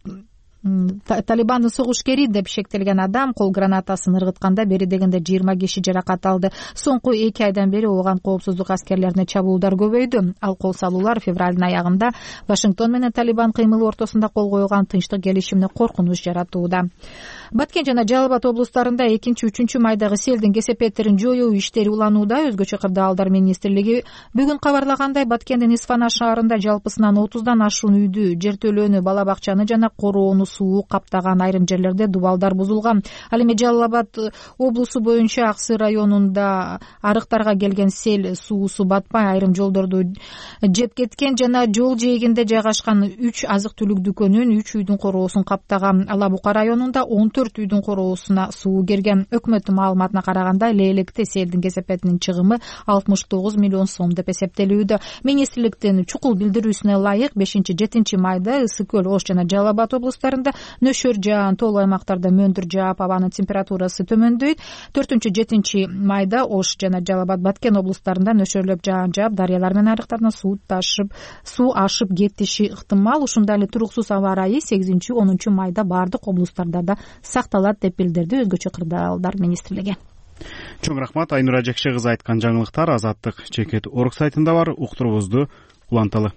Талибандын согушкери деп шектелген адам кол гранатасын ыргытканда бери дегенде жыйырма киши жаракат алды. Соңку эки айдан бери Оган коопсуздук аскерлерине чабуулдар көбөйдү. Ал кол салуулар февралдын аягында Вашингтон менен Талибан кыймылы ортосунда кол коюлган тынчтык келишимине коркунуч жаратууда. Баткен жана Жалал Абад облустарында экинчи үчүнчү майдагы селдин кесепеттерин жоюу иштери уланууда. Өзгөчө кырдаалдар министрлиги бүгүн кабарлагандай, Баткендин Исфана шаарында жалпысынан отуздан ашуун үйдү, жертөлөөнү, бала бакчаны жана короону суу каптаган, айрым жерлерде дубалдар бузулган. Ал эми Жалал Абад облусу боюнча Аксы районунда арыктарга келген сел суусу батпай айрым жолдорду жеп кеткен жана жол жээгинде жайгашкан үч азык түлүк дүкөнүн, үч үйдүн короосун каптаган. Ала Бука районунда он төрт үйдүн короосуна суу кирген. Өкмөттүн маалыматына караганда, Лейлекте селдин кесепетинин чыгымы алтымыш тогуз миллион сом деп эсептелүүдө. Министрликтин чукул билдирүүсүнө ылайык бешинчи жетинчи майда Ысык көл, Ош жана Жалал Абад облустарында нөшөр жаан, тоолуу аймактарда мөндүр жаап, абанын температурасы төмөндөйт. төртүнчү жетинчи майда Ош жана Жалал Абад, Баткен облустарында нөшөрлөп жаан жаап, дарыялар менен арыктардан суу ташып, суу ашып кетиши ыктымал. Ушундай эле туруксуз аба ырайы сегизинчи онунчу майда бардык облустарда да сакталат деп билдирди Өзгөчө кырдаалдар министрлиги. Чоң рахмат. Айнура Жекше кызы айткан жаңылыктар Азаттык чекет орг сайтында бар. Уктуруубузду уланталы.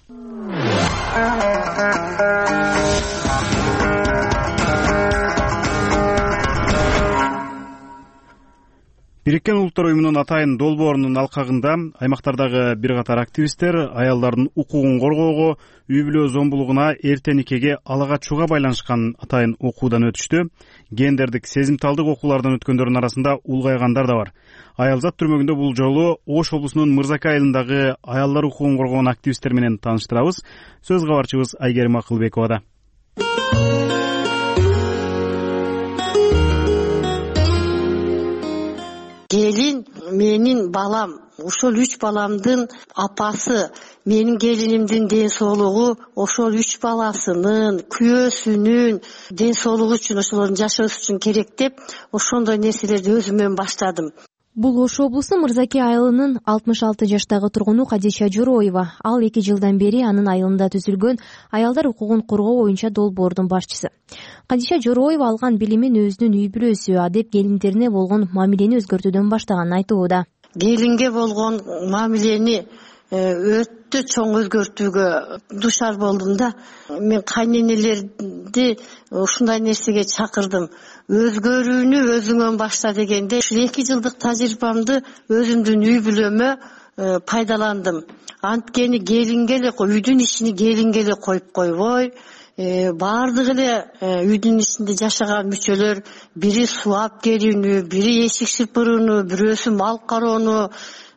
Бириккен Улуттар уюмунун атайын долбоорунун алкагында аймактардагы бир катар активисттер аялдардын укугун коргоого, үй бүлө зомбулугуна, эрте никеге ала качууга байланышкан атайын окуудан өтүштү. Гендердик сезимталдык окуулардан өткөндөрдүн арасында улгайгандар да бар. Аялзат түрмөгүндө бул жолу Ош облусунун Мырзакай айылындагы аялдар укугун коргогон активисттер менен тааныштырабыз. Сөз кабарчыбыз Айгерим Акылбековада. Келин менин балам, ошол үч баламдын апасы, менин келинимдин ден соолугу, ошол үч баласынын, күйөөсүнүн ден соолугу үчүн, ошолордун жашоосу үчүн керек деп, ошондой нерселерди өзүмөн баштадым. Бул Ош облусу Мырзакай айылынын алтымыш алты жаштагы тургуну Кадиша Жороева. Ал эки жылдан бери анын айылында түзүлгөн аялдар укугун коргоо боюнча долбоордун башчысы. Кадиша Жороева алган билимин өзүнүн үй бүлөсү, адеп келиндерине болгон мамилени өзгөртүүдөн баштаганын айтууда. Келинге болгон мамилени өтө чоң өзгөртүүгө душар болдум да. Мен кайненелерди ушундай нерсеге чакырдым. Өзгөрүүнү өзүңөн башта дегенде, эки жылдык тажрыйбамды өзүмдүн үй бүлөмө пайдаландым. Анткени келинге эле, үйдүн ишини келинге эле коюп койбой, баардык эле үйдүн ичинде жашаган мүчөлөр, бири суу алып келүүнү, бири эшик шыпырууну, бирөөсү мал кароону,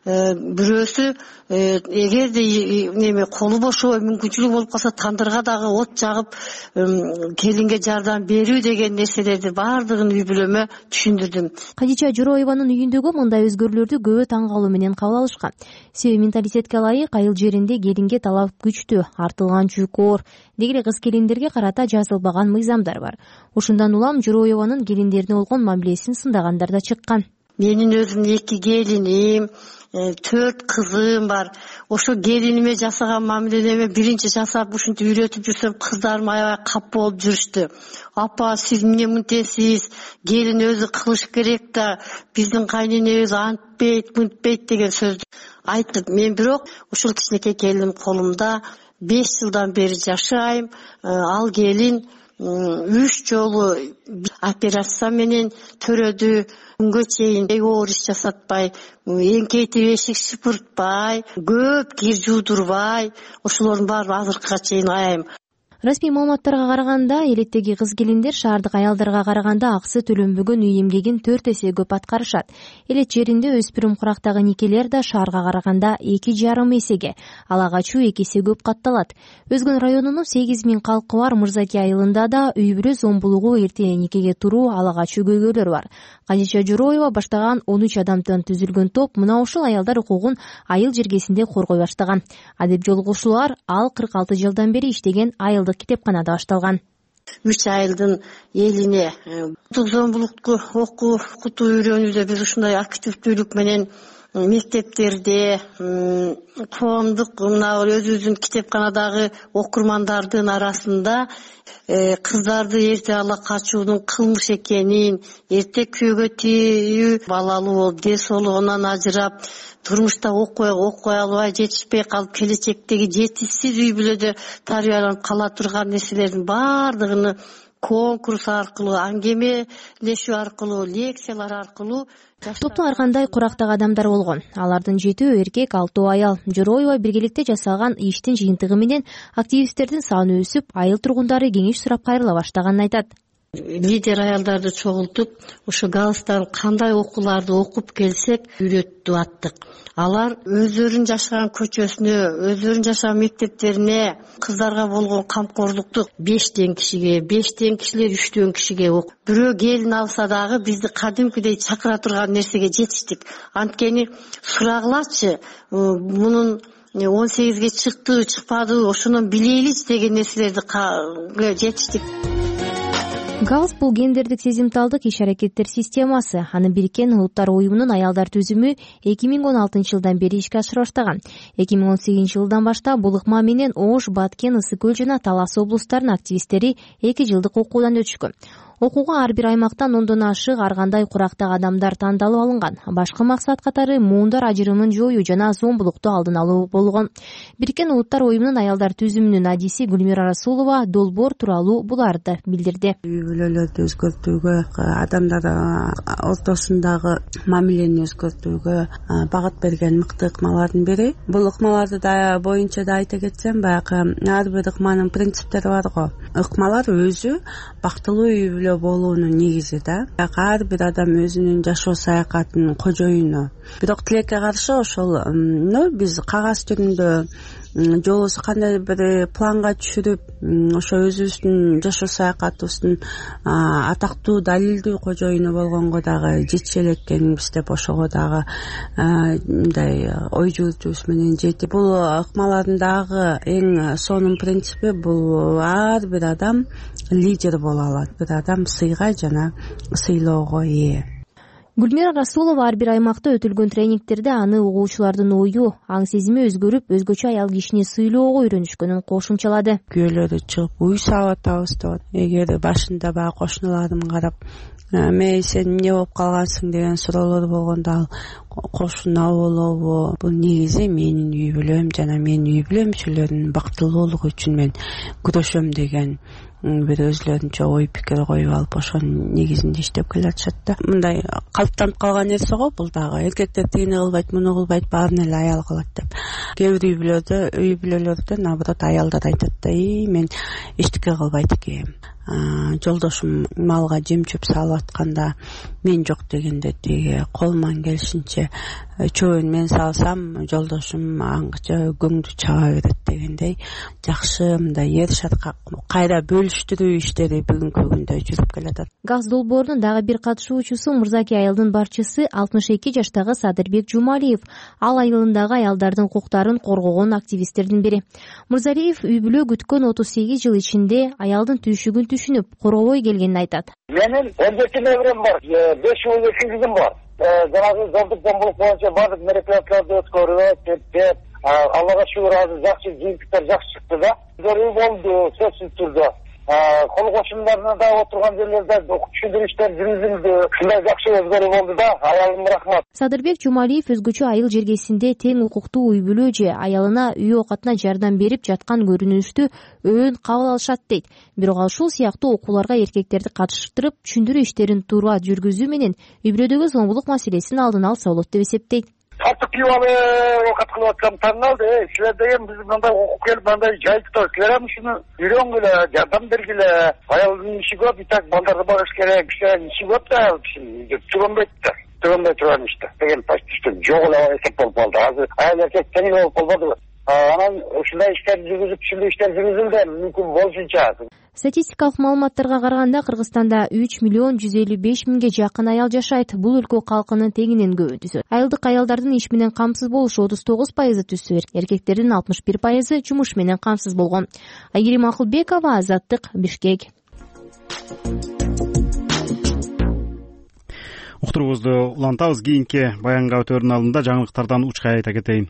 бирөөсү эгерде неме колу бошобой мүмкүнчүлүк болуп калса тандырга дагы от жагып келинге жардам берүү деген нерселерди баардыгын үй бүлөмө түшүндүрдүм. Кадича Жороеванын үйүндөгү мындай өзгөрүүлөрдү көбү таң калуу менен кабыл алышкан. Себеби менталитетке ылайык айыл жеринде келинге талап күчтүү, артылган жүк оор, деги кыз келиндерге карата жазылбаган мыйзамдар бар. Ушундан улам Жороеванын келиндерине болгон мамилесин сындагандар да чыккан. Менин өзүмдүн эки келиним, төрт кызым бар. Ошо келиниме жасаган мамилеме биринчи жасап ушинтип үйрөтүп жүрсөм, кыздарым аябай кап болуп жүрүштү. Апа, сиз эмне мынтесиз? Келин өзү кылыш керек да, биздин кайненебиз антпейт, мынтпейт деген сөздү айтып, мен бирок ушул кичинекей келиним колумда беш жылдан бери жашайм. Ал келин үч жолу операция менен төрөдү. Күнгө чейин оор иш жасатпай, эңкейтип эшик сыпыртпай, көп кир жуудурбай, ошолордун баары азыркыга чейин айайм. Расмий маалыматтарга караганда, элеттеги кыз-келиндер шаардык аялдарга караганда акысы төлөнбөгөн үй эмгегин төрт эсе көп аткарышат. Элет жеринде өспүрүм курактагы никелер да шаарга караганда эки жарым эсеге, ала качуу эки эсе көп катталат. Өзгөн районунун сегиз миң калкы бар Мырзаке айылында да үй бүлө зомбулугу, эрте никеге туруу, ала качуу көйгөйлөр бар. Кадиша Жороева баштаган он үч адамдан түзүлгөн топ мына ушул аялдар укугун айыл жергесинде коргой баштаган. Адеп жолугушуулар ал кырк алты жылдан бери иштеген айыл китепканада башталган. Үч айылдын элине зомбулукту окутуу үйрөнүүдө биз ушундай активдүүлүк менен мектептерде, коомдук мына өзүбүздүн китепканадагы окурмандардын арасында кыздарды эрте ала качуунун кылмыш экенин, эрте күйөөгө тийүү, балалуу болуп, десолугунан ажырап, турмушта окуй окуй албай жетишпей калып, келечектеги жетишсиз үй бүлөдө тарбияланып кала турган нерселердин баардыгын конкурс аркылуу, аңгемелешүү аркылуу, лекциялар аркылуу топтун ар кандай курактагы адамдар болгон. Алардын жетөө эркек, алтоо аял. Жороева биргеликте жасалган иштин жыйынтыгы менен активисттердин саны өсүп, айыл тургундары кеңеш сурап кайрыла баштаганын айтат. Лидер аялдарды чогултуп, ошо галстан кандай окууларды окуп келсек үйрөтүп аттык. Алар өздөрүнүн жашаган көчөсүнө, өздөрүнүн жашаган мектептерине кыздарга болгон камкорлукту бештен кишиге, бештен кишилер үчтөн кишиге окуп, бирөө келин алса дагы бизди кадимкидей чакыра турган нерсеге жетиштик. Анткени сурагылачы, мунун он сегизге чыкты, чыкпады, ошону билеличи деген нерселерди жетиштик. ГАЛС бул гендердик сезимталдык иш-аракеттер системасы. Аны Бириккен Улуттар уюмунун аялдар түзүмү эки миң он алтынчы жылдан бери ишке ашыра баштаган. эки миң он сегизинчи жылдан баштап Бул Ыкма менен Ош, Баткен, Ысык көл жана Талас облустарынын активисттери эки жылдык окуудан өтүшкөн. Окууга ар бир аймактан ондон ашык ар кандай курактагы адамдар тандалып алынган. Башкы максат катары муундар ажырымын жоюу жана зомбулукту алдын алуу болгон. Бириккен Улуттар уюмунун аялдар түзүмүнүн адиси Гүлмира Расулова долбоор тууралуу буларды билдирди. Үй бүлөлөрдү өзгөртүүгө, адамдар ортосундагы мамилени өзгөртүүгө багыт берген мыкты ыкмалардын бири. Бул ыкмаларды да боюнча да айта кетсем, баягы ар бир ыкманын принциптери бар го. Ыкмалар өзү бактылуу үй бүлө болуунун негизи да. Ар бир адам өзүнүн жашоо саякатынын кожоюну. Бирок тилекке каршы ошол биз кагаз түрүндө же болбосо кандай бир планга түшүрүп, ошо өзүбүздүн жашоо саякатыбыздын атактуу далилдүү кожоюну болгонго дагы жетише элек экенбиз деп ошого дагы мындай ой жүгүртүүбүз менен жетти. Бул ыкмалардын дагы эң сонун принципи бул ар бир адам лидер боло алат. Бир адам сыйга жана сыйлоого ээ. Гүлмира Расулова ар бир аймакта өтүлгөн тренингтерде аны угуучулардын ою, аң сезими өзгөрүп, өзгөчө аял кишини сыйлоого үйрөнүшкөнүн кошумчалады. Күйөөлөрү чыгып, уй саап атабыз деп. Эгер башында баягы кошуналарым карап, "Мей сен эмне болуп калгансың" деген суроолор болгондо ал кошуна болобу? Бул негизи менин үй бүлөм жана менин үй бүлө мүчөлөрүнүн бактылуулугу үчүн мен күрөшөм деген бир өзлөрүнчө ой пикир коюп алып ошонун негизинде иштеп келатышат да. Мындай калыптанып калган нерсе го бул дагы. Эркектер тигини кылбайт, муну кылбайт, баарын эле аял кылат деп. Кээ бир үй бүлөдө, үй бүлөлөрдө наоборот аялдар айтат да, "И мен эчтеке кылбайт экенмин. Жолдошум малга жем чөп салып атканда мен жок дегенде тиги колуман келишинче чөбүн мен салсам жолдошум аңгыча көңдү чаба берет" дегендей жакшы мындай ер шаркак кайра бөлүштүрүү иштери бүгүнкү күндө жүрүп келатат. ГАЛС долбоорунун дагы бир катышуучусу Мырзаке айылдын барчысы алтымыш эки жаштагы Садырбек Жумалиев. Ал айылындагы аялдардын укуктарын коргогон активисттердин бири. Мырзалиев үй бүлө күткөн отуз сегиз жыл ичинде аялдын түйшүгүн түшүнүп, коргобой келгенин айтат. Менин он жети неберем бар, беш жыл эки кызым бар. Жанагы зомбулук зомбулук боюнча баардык мероприятияларды өткөрүп, тептеп, Аллага шүгүр азыр жакшы жыйынтыктар жакшы чыкты да. Үй болду сөзсүз түрдө. кол кошумдарына да отурган жерлерде түшүндүрүштөр жүргүзүлдү. Ушундай жакшы өзгөрүү болду да. Аялыма рахмат. Садырбек Жумалиев өзгөчө айыл жергесинде тең укуктуу үй бүлө же аялына үй оокатына жардам берип жаткан көрүнүштү өөн кабыл алышат дейт. Бирок ал ушул сыяктуу окууларга эркектерди катыштырып, түшүндүрүү иштерин туура жүргүзүү менен үй бүлөдөгү зомбулук маселесин алдын алса болот деп эсептейт. Тартып кийип алып оокат кылып аткан таң калды. Силер деген биз мындай окуп келип мындай жай tutабыз. Силер ham ушуну үйрөнгүлө, жардам бергиле. Аялдын иши көп, итак балдарды багыш керек. Иши көп да, түгөнбөйт да. Түгөнбөй турган иш да. Деген почти жок эле эсеп болуп калды. Азыр аял эркек тең болуп калбадыбы? Анан ушундай иштерди жүргүзүп, түшүндүү иштер жүргүзүлдү, мүмкүн болушунча. Статистикалык маалыматтарга караганда Кыргызстанда үч миллион жүз элүү беш миңге жакын аял жашайт. Бул өлкө калкынын тегинен көбү түзөт. Айылдык аялдардын иш менен камсыз болушу отуз тогуз пайызы түзсө, эркектердин алтымыш бир пайызы жумуш менен камсыз болгон. Айгерим Акылбекова, Азаттык, Бишкек. Уктуруубузду улантабыз. Кийинки баянга өтөрүнүн алдында жаңылыктардан учкай айта кетейин.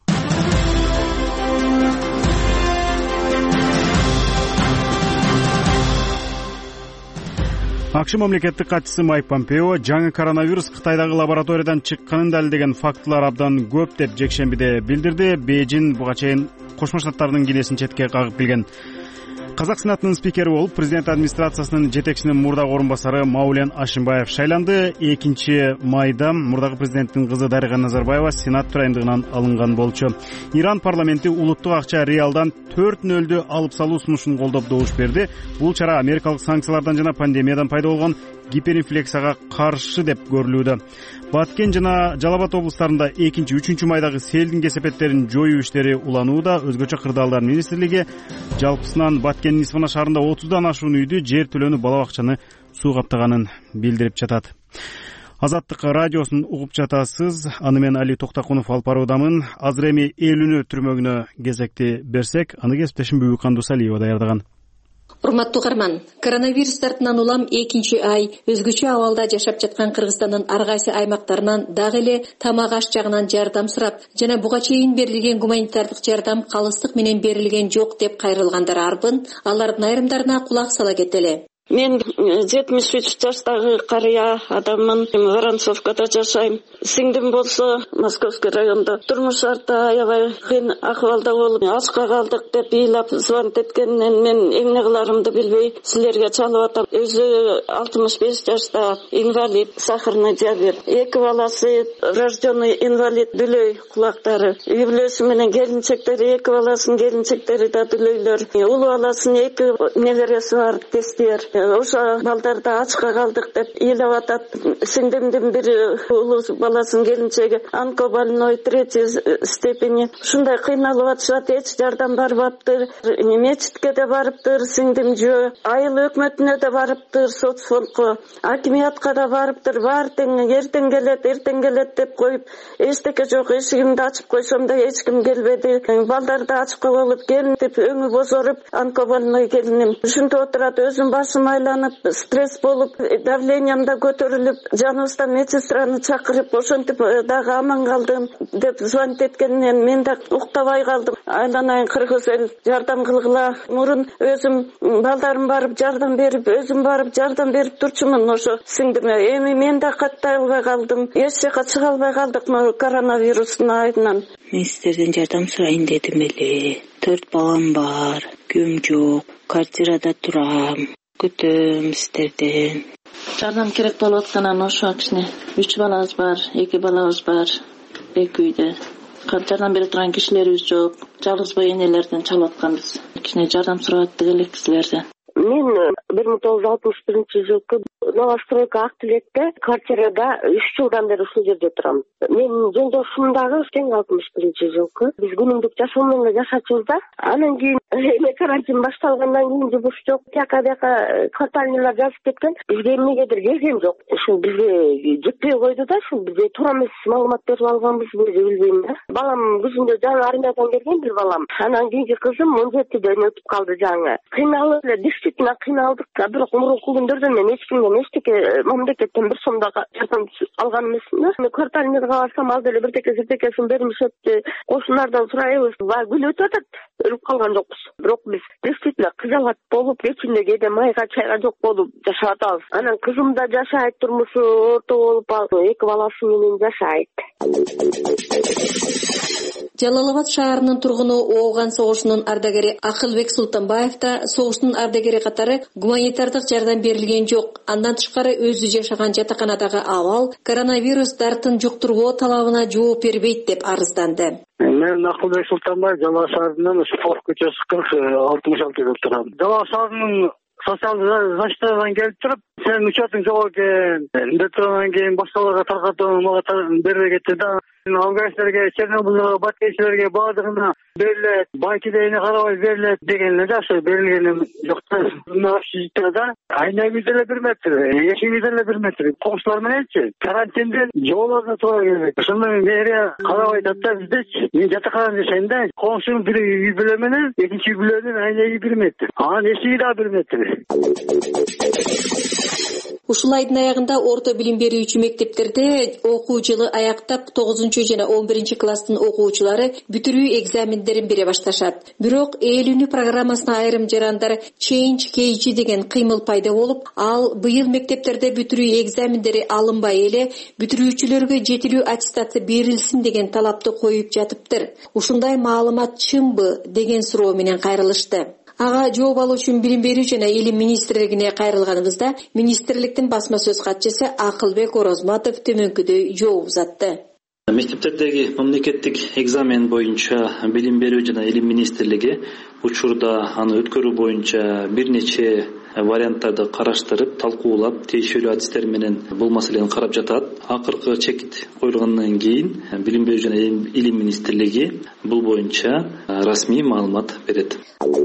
АКШ мамлекеттик катчысы Майк Помпео жаңы коронавирус Кытайдагы лабораториядан чыкканын далилдеген фактылар абдан көп деп жекшембиде билдирди. Бейжин буга чейин Кошмо Штаттардын кинесин четке кагып келген. Казак Сенатынын спикери болуп, президент администрациясынын жетекчисинин мурдагы орун басары Маулен Ашимбаев шайланды. экинчи майда мурдагы президенттин кызы Дарига Назарбаева Сенат төрайымдыгынан алынган болчу. Иран парламенти улуттук акча реалдан төрт нөлдү алып салуу сунушун колдоп добуш берди. Бул чара америкалык санкциялардан жана пандемиядан пайда болгон гиперинфляцияга каршы деп көрүлүүдө. Баткен жана Жалал Абад облустарында экинчи үчүнчү майдагы селдин кесепеттерин жоюу иштери уланууда. Өзгөчө кырдаалдар министрлиги жалпысынан Баткендин Исфана шаарында отуздан ашуун үйдү, жер төлөнү, бала бакчаны суу каптаганын билдирип жатат. Азаттык радиосун угуп жатасыз. Аны мен Али Токтакунов алып баруудамын. Азыр эми Элүүнү түрмөгүнө кезекти берсек, аны кесиптешим Бүбүкан Дусалиева даярдаган. Урматтуу угарман, коронавирус тартынан улам экинчи ай өзгөчө абалда жашап жаткан Кыргызстандын ар кайсы аймактарынан дагы эле тамак аш жагынан жардам сурап, жана буга чейин берилген гуманитардык жардам калыстык менен берилген жок деп кайрылгандар арбын. Алардын айрымдарына кулак сала кетели. Мен жетимиш үч жаштагы карыя адаммын. Воронцовкада жашайм. Сиңдим болсо Московский райондо турмуш шарты аябай кыйын акыбалда болуп, ачка калдык деп ыйлап звонить эткенинен мен эмне кыларымды билбей силерге чалып атам. Өзү алтымыш беш жашта, инвалид, сахарный диабет. Эки баласы рожденный инвалид, дүлөй кулактары. Үй бүлөсү менен келинчектери, эки баласынын келинчектери да дүлөйлөр. Улуу баласынын эки небереси бар, тестер. Ошо балдарды ачка калдык деп ыйлап атат. Сиңдимдин бири улуу баласынын келинчеги онкобольной третьей степени. Ушундай кыйналып атышат, эч жардам барбаптыр. Мечитке де барыптыр, сиңдим жөө. Айыл өкмөтүнө да барыптыр, соцфондко. Акимиятка да барыптыр. Бар тең эртең келет, эртең келет деп коюп, эчтеке жок. Эшигимди ачып койсом да эч ким келбеди. Балдарды ачка болуп, келин деп өңү бозоруп, онкобольной келиним. Ушунтип отурат, өзүм башым айланып, стресс болуп, давлениям да көтөрүлүп, жаныбыздан медсестраны чакырып, ошентип дагы аман калдым деп звонить эткенинен мен да уктабай калдым. Айланайын кыргыз эл жардам кылгыла. Мурун өзүм балдарым барып жардам берип, өзүм барып жардам берип турчумун ошо сиңдиме. Эми мен да каттай албай калдым. Эч жака чыга албай калдык коронавирустун айынан. Мен сиздерден жардам сурайын дедим эле. Төрт балам бар, күйөөм жок, квартирада турам. Күтөм сиздерден. Жардам керек болуп атканан ошо кичине үч балабыз бар, эки балабыз бар, эки үйдө. Жардам бере турган кишилерибиз жок. Жалгыз бой энелерден чалып атканбыз. Кичине жардам сурап элек силерден. Мен бир миң тогуз жүз алтымыш биринчи жылкы Новостройка Ак Тилекте квартирада үч жылдан бери ушул жерде турам. Менин жолдошум дагы тең алтымыш биринчи жылкы. Биз күнүмдүк жашоо менен жашачубуз да. Анан кийин эме карантин башталгандан кийин жумуш жок. Тияка бияка квартальныйлар жазып кеткен. Бизге эмнегедир келген жок. Ушул бизге жетпей койду да, ушул бизге туура эмес маалымат берип алганбызбы билбейм да. Балам күзүндө жаңы армиядан келген бир балам. Анан кийинки кызым он жетиден өтүп калды жаңы. Кыйналып эле диш действительно кыйналдык, бирок мурунку күндөрдө мен эч кимден эчтеке мамлекеттен бир сом дагы жардам алган эмесмин да. Квартальныйга барсам ал деле бирдеке сирдекесин беришет, кошуналардан сурайбыз, күн өтүп атат, өлүп калган жокпуз. Бирок биз действительно кызалат болуп, кечинде кээде майга чайга жок болуп жашап атабыз. Анан кызым да жашайт, турмушу орто болуп, эки баласы менен жашайт. Жалал-Абад шаарынын тургуну Ооган согушунун ардагери Акылбек Султанбаев да согуштун ардагери катары гуманитардык жардам берилген жок. Андан тышкары өзү жашаган жатаканадагы абал коронавирус дартын жуктурбоо талабына жооп бербейт деп арызданды. Мен Акылбек Султанбаев Жалал шаарынын Спорт көчөсү кырк алтымыш алтыда турам. Жалал шаарынын социалдык защитадан келип туруп, сенин учетуң жок экен, детронан кийин башкаларга таркатуу мага бербей кетти да. Афганистерге, Чернобыльга, Баткейшилерге баардыгына берилет, банкидейине карабай берилет деген эле ошо берилген жок да. Мына общежитияда айнегиз деле бир метр, эшигиз деле бир метр. Коңшулар мененчи карантинден жолоруна туура келбейт. Ошондо мэрия карабай атат да биздечи. Мен жатаканада жашайм да. Коңшунун бир үй бүлө менен экинчи үй бүлөнүн айнеги бир метр. Анын эшиги да бир метр. Ушул айдын аягында орто билим берүүчү мектептерде окуу жылы аяктап тогузунчу жана он биринчи класстын окуучулары бүтүрүү экзамендерин бере башташат. Бирок ээлүүнү программасына айрым жарандар Change кей джи деген кыймыл пайда болуп, ал быйыл мектептерде бүтүрүү экзамендери алынбай эле бүтүрүүчүлөргө жетилүү аттестация берилсин деген талапты коюп жатыптыр. Ушундай маалымат чынбы деген суроо менен кайрылышты. Ага жооп алуу үчүн билим берүү жана илим министрлигине кайрылганыбызда министрликтин басма сөз катчысы Акылбек Орозматов төмөнкүдөй жооп узатты. Мектептердеги мамлекеттик экзамен боюнча билим берүү жана илим министрлиги учурда аны өткөрүү боюнча бир нече варианттарды караштырып, талкуулап, тиешелүү адистер менен бул маселени карап жатат. Акыркы чекит коюлгандан кийин билим берүү жана илим министрлиги бул боюнча расмий маалымат берет.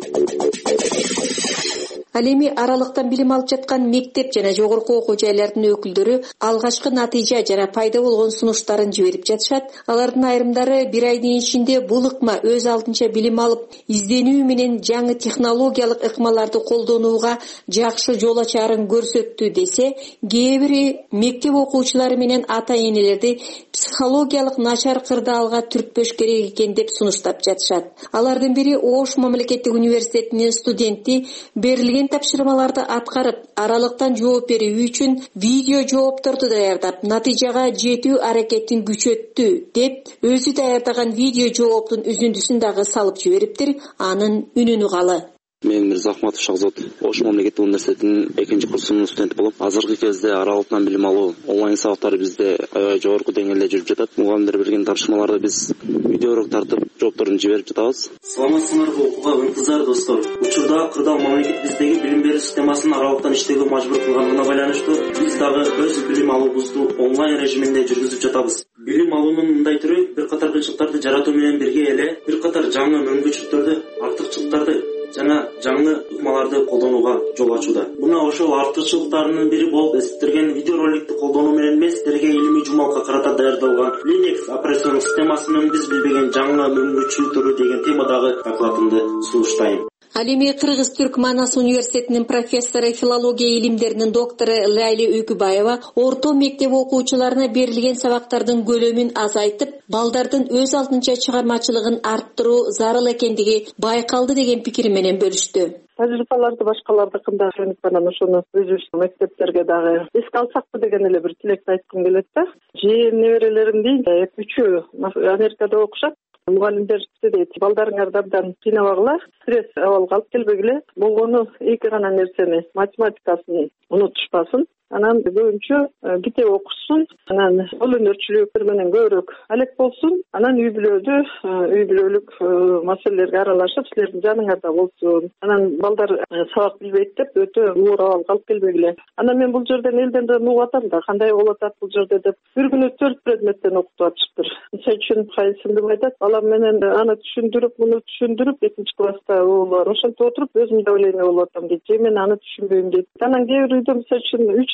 Ал эми аралыктан билим алып жаткан мектеп жана жогорку окуу жайлардын өкүлдөрү алгачкы натыйжа жана пайда болгон сунуштарын жиберип жатышат. Алардын айрымдары бир айдын ичинде бул ыкма өз алдынча билим алып, изденүү менен жаңы технологиялык ыкмаларды колдонууга жакшы жол ачарын көрсөттү десе, кээ бири мектеп окуучулары менен ата-энелерди психологиялык начар кырдаалга түртпөш керек экен деп сунуштап жатышат. Алардын бири Ош мамлекеттик университетинин студенти берилген тапшырмаларды аткарып, аралыктан жооп берүү үчүн видео жоопторду даярдап, натыйжага жетүү аракетин күчөттү деп өзү даярдаган видео жооптун үзүндүсүн дагы салып жибериптир. Анын үнүн угалы. Мен Мирзахматов Шахзод, Ош мамлекеттик университетинин экинчи курсунун студенти болуп, азыркы кезде аралыктан билим алуу онлайн сабактары бизде аябай жогорку деңгээлде жүрүп жатат. Мугалимдер берген тапшырмаларды биз видео урок тартып, жоопторун жиберип жатабыз. Саламатсыздарбы окууга ынтызар достор. Учурда кырдаал мамлекет биздеги билим берүү системасын аралыктан иштөөгө мажбур кылганына байланыштуу биз дагы өз билим алуубузду онлайн режиминде жүргүзүп жатабыз. Билим алуунун мындай түрү бир катар кыйынчылыктарды жаратуу менен бирге эле бир катар жаңы мүмкүнчүлүктөрдү, артыкчылыктарды жана жаңы ыкмаларды колдонууга жол ачууда. Мына ошол артыкчылыктарынын бири болуп эсептелген видеороликти колдонуу менен эмес, дерге илимий жумалыкка карата даярдалган Linux операцион системасынын биз билбеген жаңы мүмкүнчүлүктөрү деген темадагы докладымды сунуштайм. Ал эми Кыргыз-Түрк Манас университетинин профессору, филология илимдеринин доктору Лайли Өкүбаева орто мектеп окуучуларына берилген сабактардын көлөмүн азайтып, балдардын өз алдынча чыгармачылыгын арттыруу зарыл экендиги байкалды деген пикир менен бөлүштү. Тажрыйбаларды башкалардыкында ошентип анан ошону өзүбүздүн мектептерге дагы эске алсакпы деген эле бир тилекти айткым келет да. Жээм неберелерим дейт, эки үчөө Америкада окушат. Мугалимдер дейт, балдарыңарды абдан кыйнабагыла, стресс абалга алып келбегиле, болгону эки гана нерсени, математикасын унутушпасын. Анан көбүнчө китеп окушсун, анан кол өнөрчүлүк менен көбүрөөк алек болсун, анан үй бүлөдө, үй бүлөлүк маселелерге аралашып, силердин жаныңарда болсун. Анан балдар сабак билбейт деп өтө оор абалга алып келбегиле. Анан мен бул жерден элден да угуп атам да, кандай болуп атат бул жерде деп. Бир күнү төрт предметтен окутуп атышыптыр. Мисалы үчүн кайсымды айтат, балам менен аны түшүндүрүп, муну түшүндүрүп, экинчи класста уулар ошентип отуруп, өзүм да ойлойм болуп атам дейт. Же мен аны түшүнбөйм дейт. Анан кээ бир үйдө мисалы үчүн үч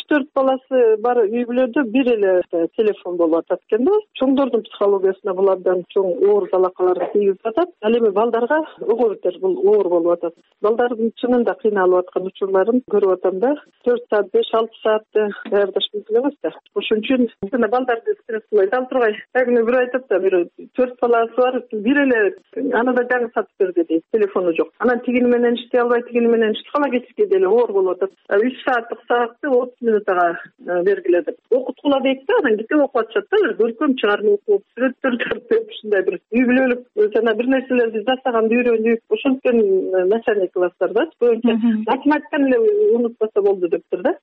төрт баласы бар үй бүлөдө бир эле телефон болуп атат экен да. Чоңдордун психологиясына бул абдан чоң оор залакаларды тийгизип атат. Ал эми балдарга ого бетер бул оор болуп атат. Балдардын чынында кыйналып аткан учурларын көрүп атам да. төрт саат, беш алты саатты даярдаш мүмкүн эмес да. Ошон үчүн жана балдарды стресс кылбайт. Ал тургай тагы бир айтат да, бир төрт баласы бар, бир эле аны да жаңы сатып берди дейт. Телефону жок. Анан тигини менен иштей албай, тигини менен кала кечке деле оор болуп атат. үч сааттык саатты отуз минутага бергиле деп окуткула дейт да. Анан китеп окуп атышат да, көркөм чыгарма окуп, сүрөттөр тартып, ушундай бир үй бүлөлүк жана бир нерселерди жасаганды үйрөнүп, ошенткен начальник класстар да, боюнча математиканы эле унутпаса болду дептир да.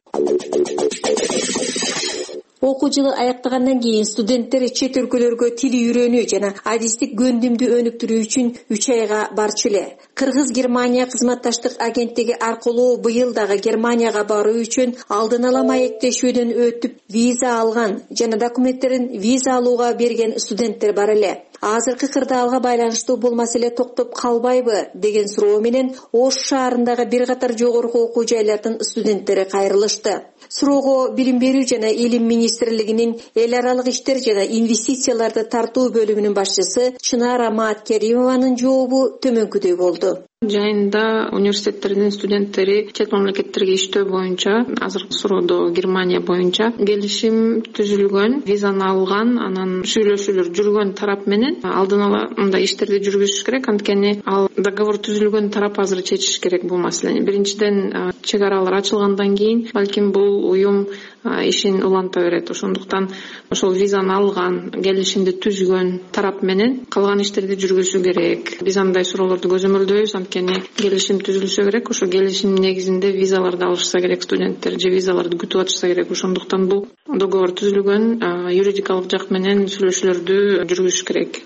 Окуу жылы аяктагандан кийин студенттер чет өлкөлөргө тил үйрөнүү жана адистик көндүмдү өнүктүрүү үчүн үч айга барчу эле. Кыргыз-Германия кызматташтык агенттиги аркылуу быйыл дагы Германияга баруу үчүн алдын ала маектешүүдөн өтүп виза алган жана документтерин виза алууга берген студенттер бар эле. Азыркы кырдаалга байланыштуу бул маселе токтоп калбайбы деген суроо менен Ош шаарындагы бир катар жогорку окуу жайлардын студенттери кайрылышты. Суроого билим берүү жана илим министрлигинин эл аралык иштер жана инвестицияларды тартуу бөлүмүнүн башчысы Чынара Маткеримованын жообу төмөнкүдөй болду. Жайында университеттердин студенттери чет мамлекеттерге иштөө боюнча азыркы суроодо Германия боюнча келишим түзүлгөн, визаны алган, анан сүйлөшүүлөр жүргөн тарап менен алдын ала мындай иштерди жүргүзүш керек. Анткени ал договор түзүлгөн тарап азыр чечиш керек бул маселени. Биринчиден чек аралар ачылгандан кийин балким бул уюм ишин уланта берет. Ошондуктан ошол визаны алган, келишимди түзгөн тарап менен калган иштерди жүргүзүү керек. Биз андай суроолорду көзөмөлдөйбүз. Анткени келишим түзүлсө керек, ошо келишим негизинде визаларды алышса керек студенттер же визаларды күтүп атышса керек. Ошондуктан бул договор түзүлгөн, юридикалык жак менен сүйлөшүүлөрдү жүргүзүш керек.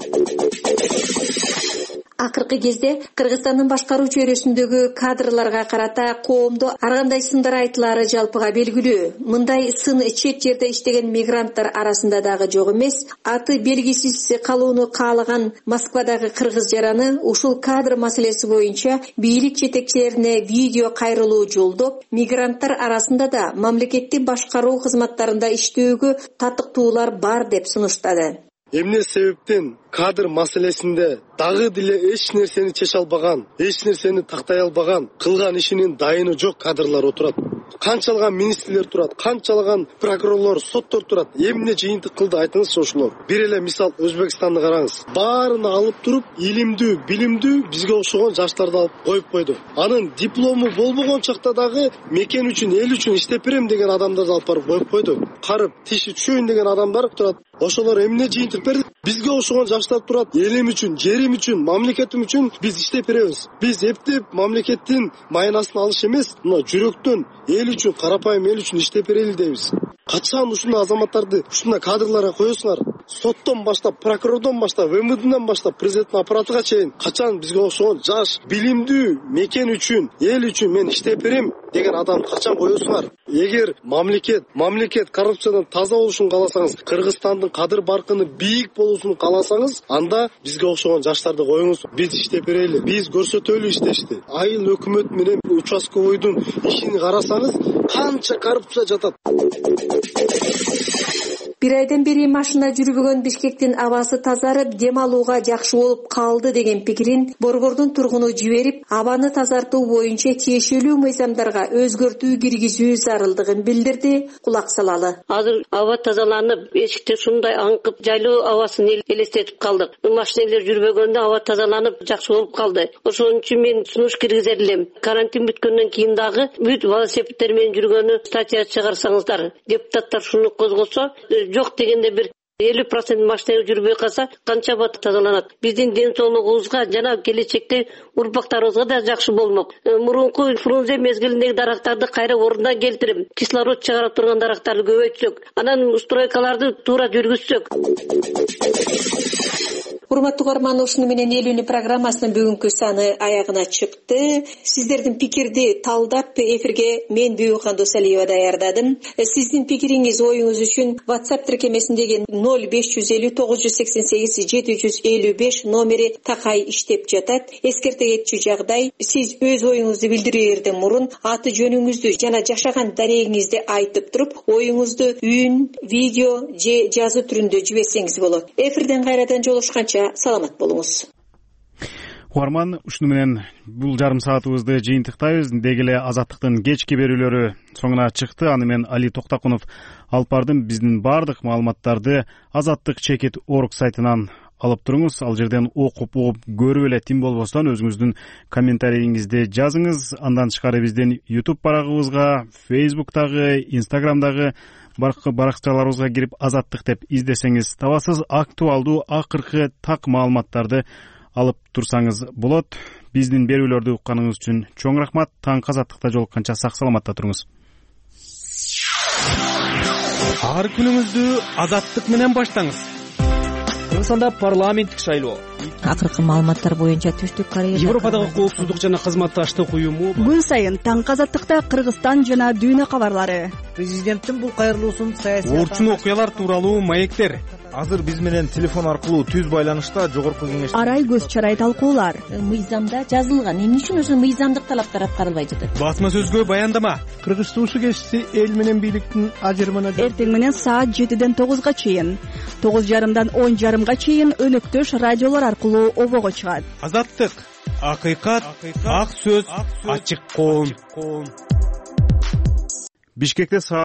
Акыркы кезде Кыргызстандын башкаруу чөйрөсүндөгү кадрларга карата коомдо ар кандай сындар айтылары жалпыга белгилүү. Мындай сын чет жерде иштеген мигранттар арасында дагы жок эмес. Аты белгисиз калууну каалаган Москвадагы кыргыз жараны ушул кадр маселеси боюнча бийлик жетекчилерине видео кайрылуу жолдоп, мигранттар арасында да мамлекеттик башкаруу кызматтарында иштөөгө татыктуулар бар деп сунуштады. Эмне себептен кадр маселесинде дагы деле эч нерсени чече албаган, эч нерсени тактай албаган, кылган ишинин дайыны жок кадрлар отурат. Канчалган министрлер турат, канчалган прокурорлор, соттор турат. Эмне жыйынтык кылды айтыңызчы ошолор. Бир эле мисал Өзбекстанды караңыз. Баарына алып туруп, илимдүү, билимдүү бизге окшогон жаштарды алып коюп койду. Анын диплому болбогон чакта дагы мекен үчүн, эл үчүн иштеп берем деген адамдарды алып барып коюп койду. Карып, тиши түшөйүн деген адамдар турат. Ошолор эмне жыйынтык берди? Бизге окшогон жаштар турат. Элим үчүн, жерим үчүн, мамлекетим үчүн биз иштеп беребиз. Биз эптеп мамлекеттин майнасын алыш эмес, мына жүрөктөн эл үчүн, карапайым эл үчүн иштеп берели дейбиз. Качан ушундай азаматтарды, ушундай кадрларга коесуңар? Соттон баштап, прокурордон баштап, вэ эм ден баштап, президенттин аппаратыга чейин качан бизге окшогон жаш, билимдүү, мекен үчүн, эл үчүн мен иштеп берем деген адам качан коесуңар? Эгер мамлекет, мамлекет коррупциядан таза болушун кааласаңыз, Кыргызстандын кадыр баркыны бийик болушун кааласаңыз, анда бизге окшогон жаштарды коюңуз. Биз иштеп берели, биз көрсөтөлү иштешти. Айыл өкмөт менен участковойдун ишин карасаңыз, канча коррупция жатат. Бир айдан бери машина жүрбөгөн Бишкектин абасы тазарып, дем алууга жакшы болуп калды деген пикирин Борбордун тургуну жиберип, абаны тазартуу боюнча тиешелүү мыйзамдарга өзгөртүү киргизүү зарылдыгын билдирди. Кулак салалы. Азыр аба тазаланып, эшикте ушундай аңкып, жайлуу абасын элестетип калдык. Машиналар жүрбөгөндө аба тазаланып, жакшы болуп калды. Ошон үчүн мен сунуш киргизер элем. Карантин бүткөндөн кийин дагы бүт велосипедтер менен жүргөнү статья чыгарсаңыздар. Депутаттар шуну козгосо, жок дегенде бир элүү процент машина жүрбөй калса, канча бат тазаланат. Биздин ден соолугубузга жана келечекте урпактарыбызга да жакшы болмок. Мурунку фрунзе мезгилиндеги дарактарды кайра ордуна келтирип, кислород чыгарып турган дарактарды көбөйтсөк, анан стройкаларды туура жүргүзсөк. урматтуу угарман, ушуну менен эл үнү программасынын бүгүнкү саны аягына чыкты. Сиздердин пикирди талдап эфирге мен Бүйүкхан Досалиева даярдадым. Сиздин пикириңиз, оюңуз үчүн WhatsApp тиркемесиндеги ноль беш жүз элүү тогуз жүз сексен сегиз жети жүз элүү беш номери такай иштеп жатат. Эскерте кетчү жагдай, сиз өз оюңузду билдирээрден мурун аты жөнүңүздү жана жашаган дарегиңизди айтып туруп, оюңузду үн, видео же жазуу түрүндө жиберсеңиз болот. Эфирден кайрадан жолугушканча саламат болуңуз. Угарман, ушуну менен бул жарым саатыбызды жыйынтыктайбыз. Деги эле Азаттыктын кечки берүүлөрү соңуна чыкты. Аны мен Али Токтакунов алып бардым. Биздин бардык маалыматтарды Азаттык чекит орг сайтынан алып туруңуз. Ал жерден окуп угуп көрүп эле тим болбостон өзүңүздүн комментарийиңизди жазыңыз. Андан тышкары биздин YouTube барагыбызга, Facebook'тагы, Instagram'дагы баракчаларыбызга кирип Азаттык деп издесеңиз табасыз. Актуалдуу акыркы так маалыматтарды алып турсаңыз болот. Биздин берүүлөрдү укканыңыз үчүн чоң рахмат. Таңкы Азаттыкта жолукканча сак саламатта туруңуз. Ар күнүңүздү Азаттык менен баштаңыз. Кыргызстанда парламенттик шайлоо. Акыркы маалыматтар боюнча Түштүк Корея, Европадагы коопсуздук жана кызматташтык уюму. Күн сайын Таңкы Азаттыкта Кыргызстан жана дүйнө кабарлары. Президенттин бул кайрылуусун саясий орчун окуялар тууралуу маектер. Азыр биз менен телефон аркылуу түз байланышта жогорку кеңеш. Арай көз чарай талкуулар. Мыйзамда жазылган. Эмне үчүн ошо мыйзамдык талаптар аткарылбай жатат? Басма сөзгө баяндама. Кыргыз суусу кесиси эл менен бийликтин ажырымына. Эртең менен саат жетиден тогузга чейин, тогуз жарымдан он жарымга чейин өнөктөш радиолор аркылуу обого чыгат. Азаттык, акыйкат, ак сөз, ачык коом. Бишкекте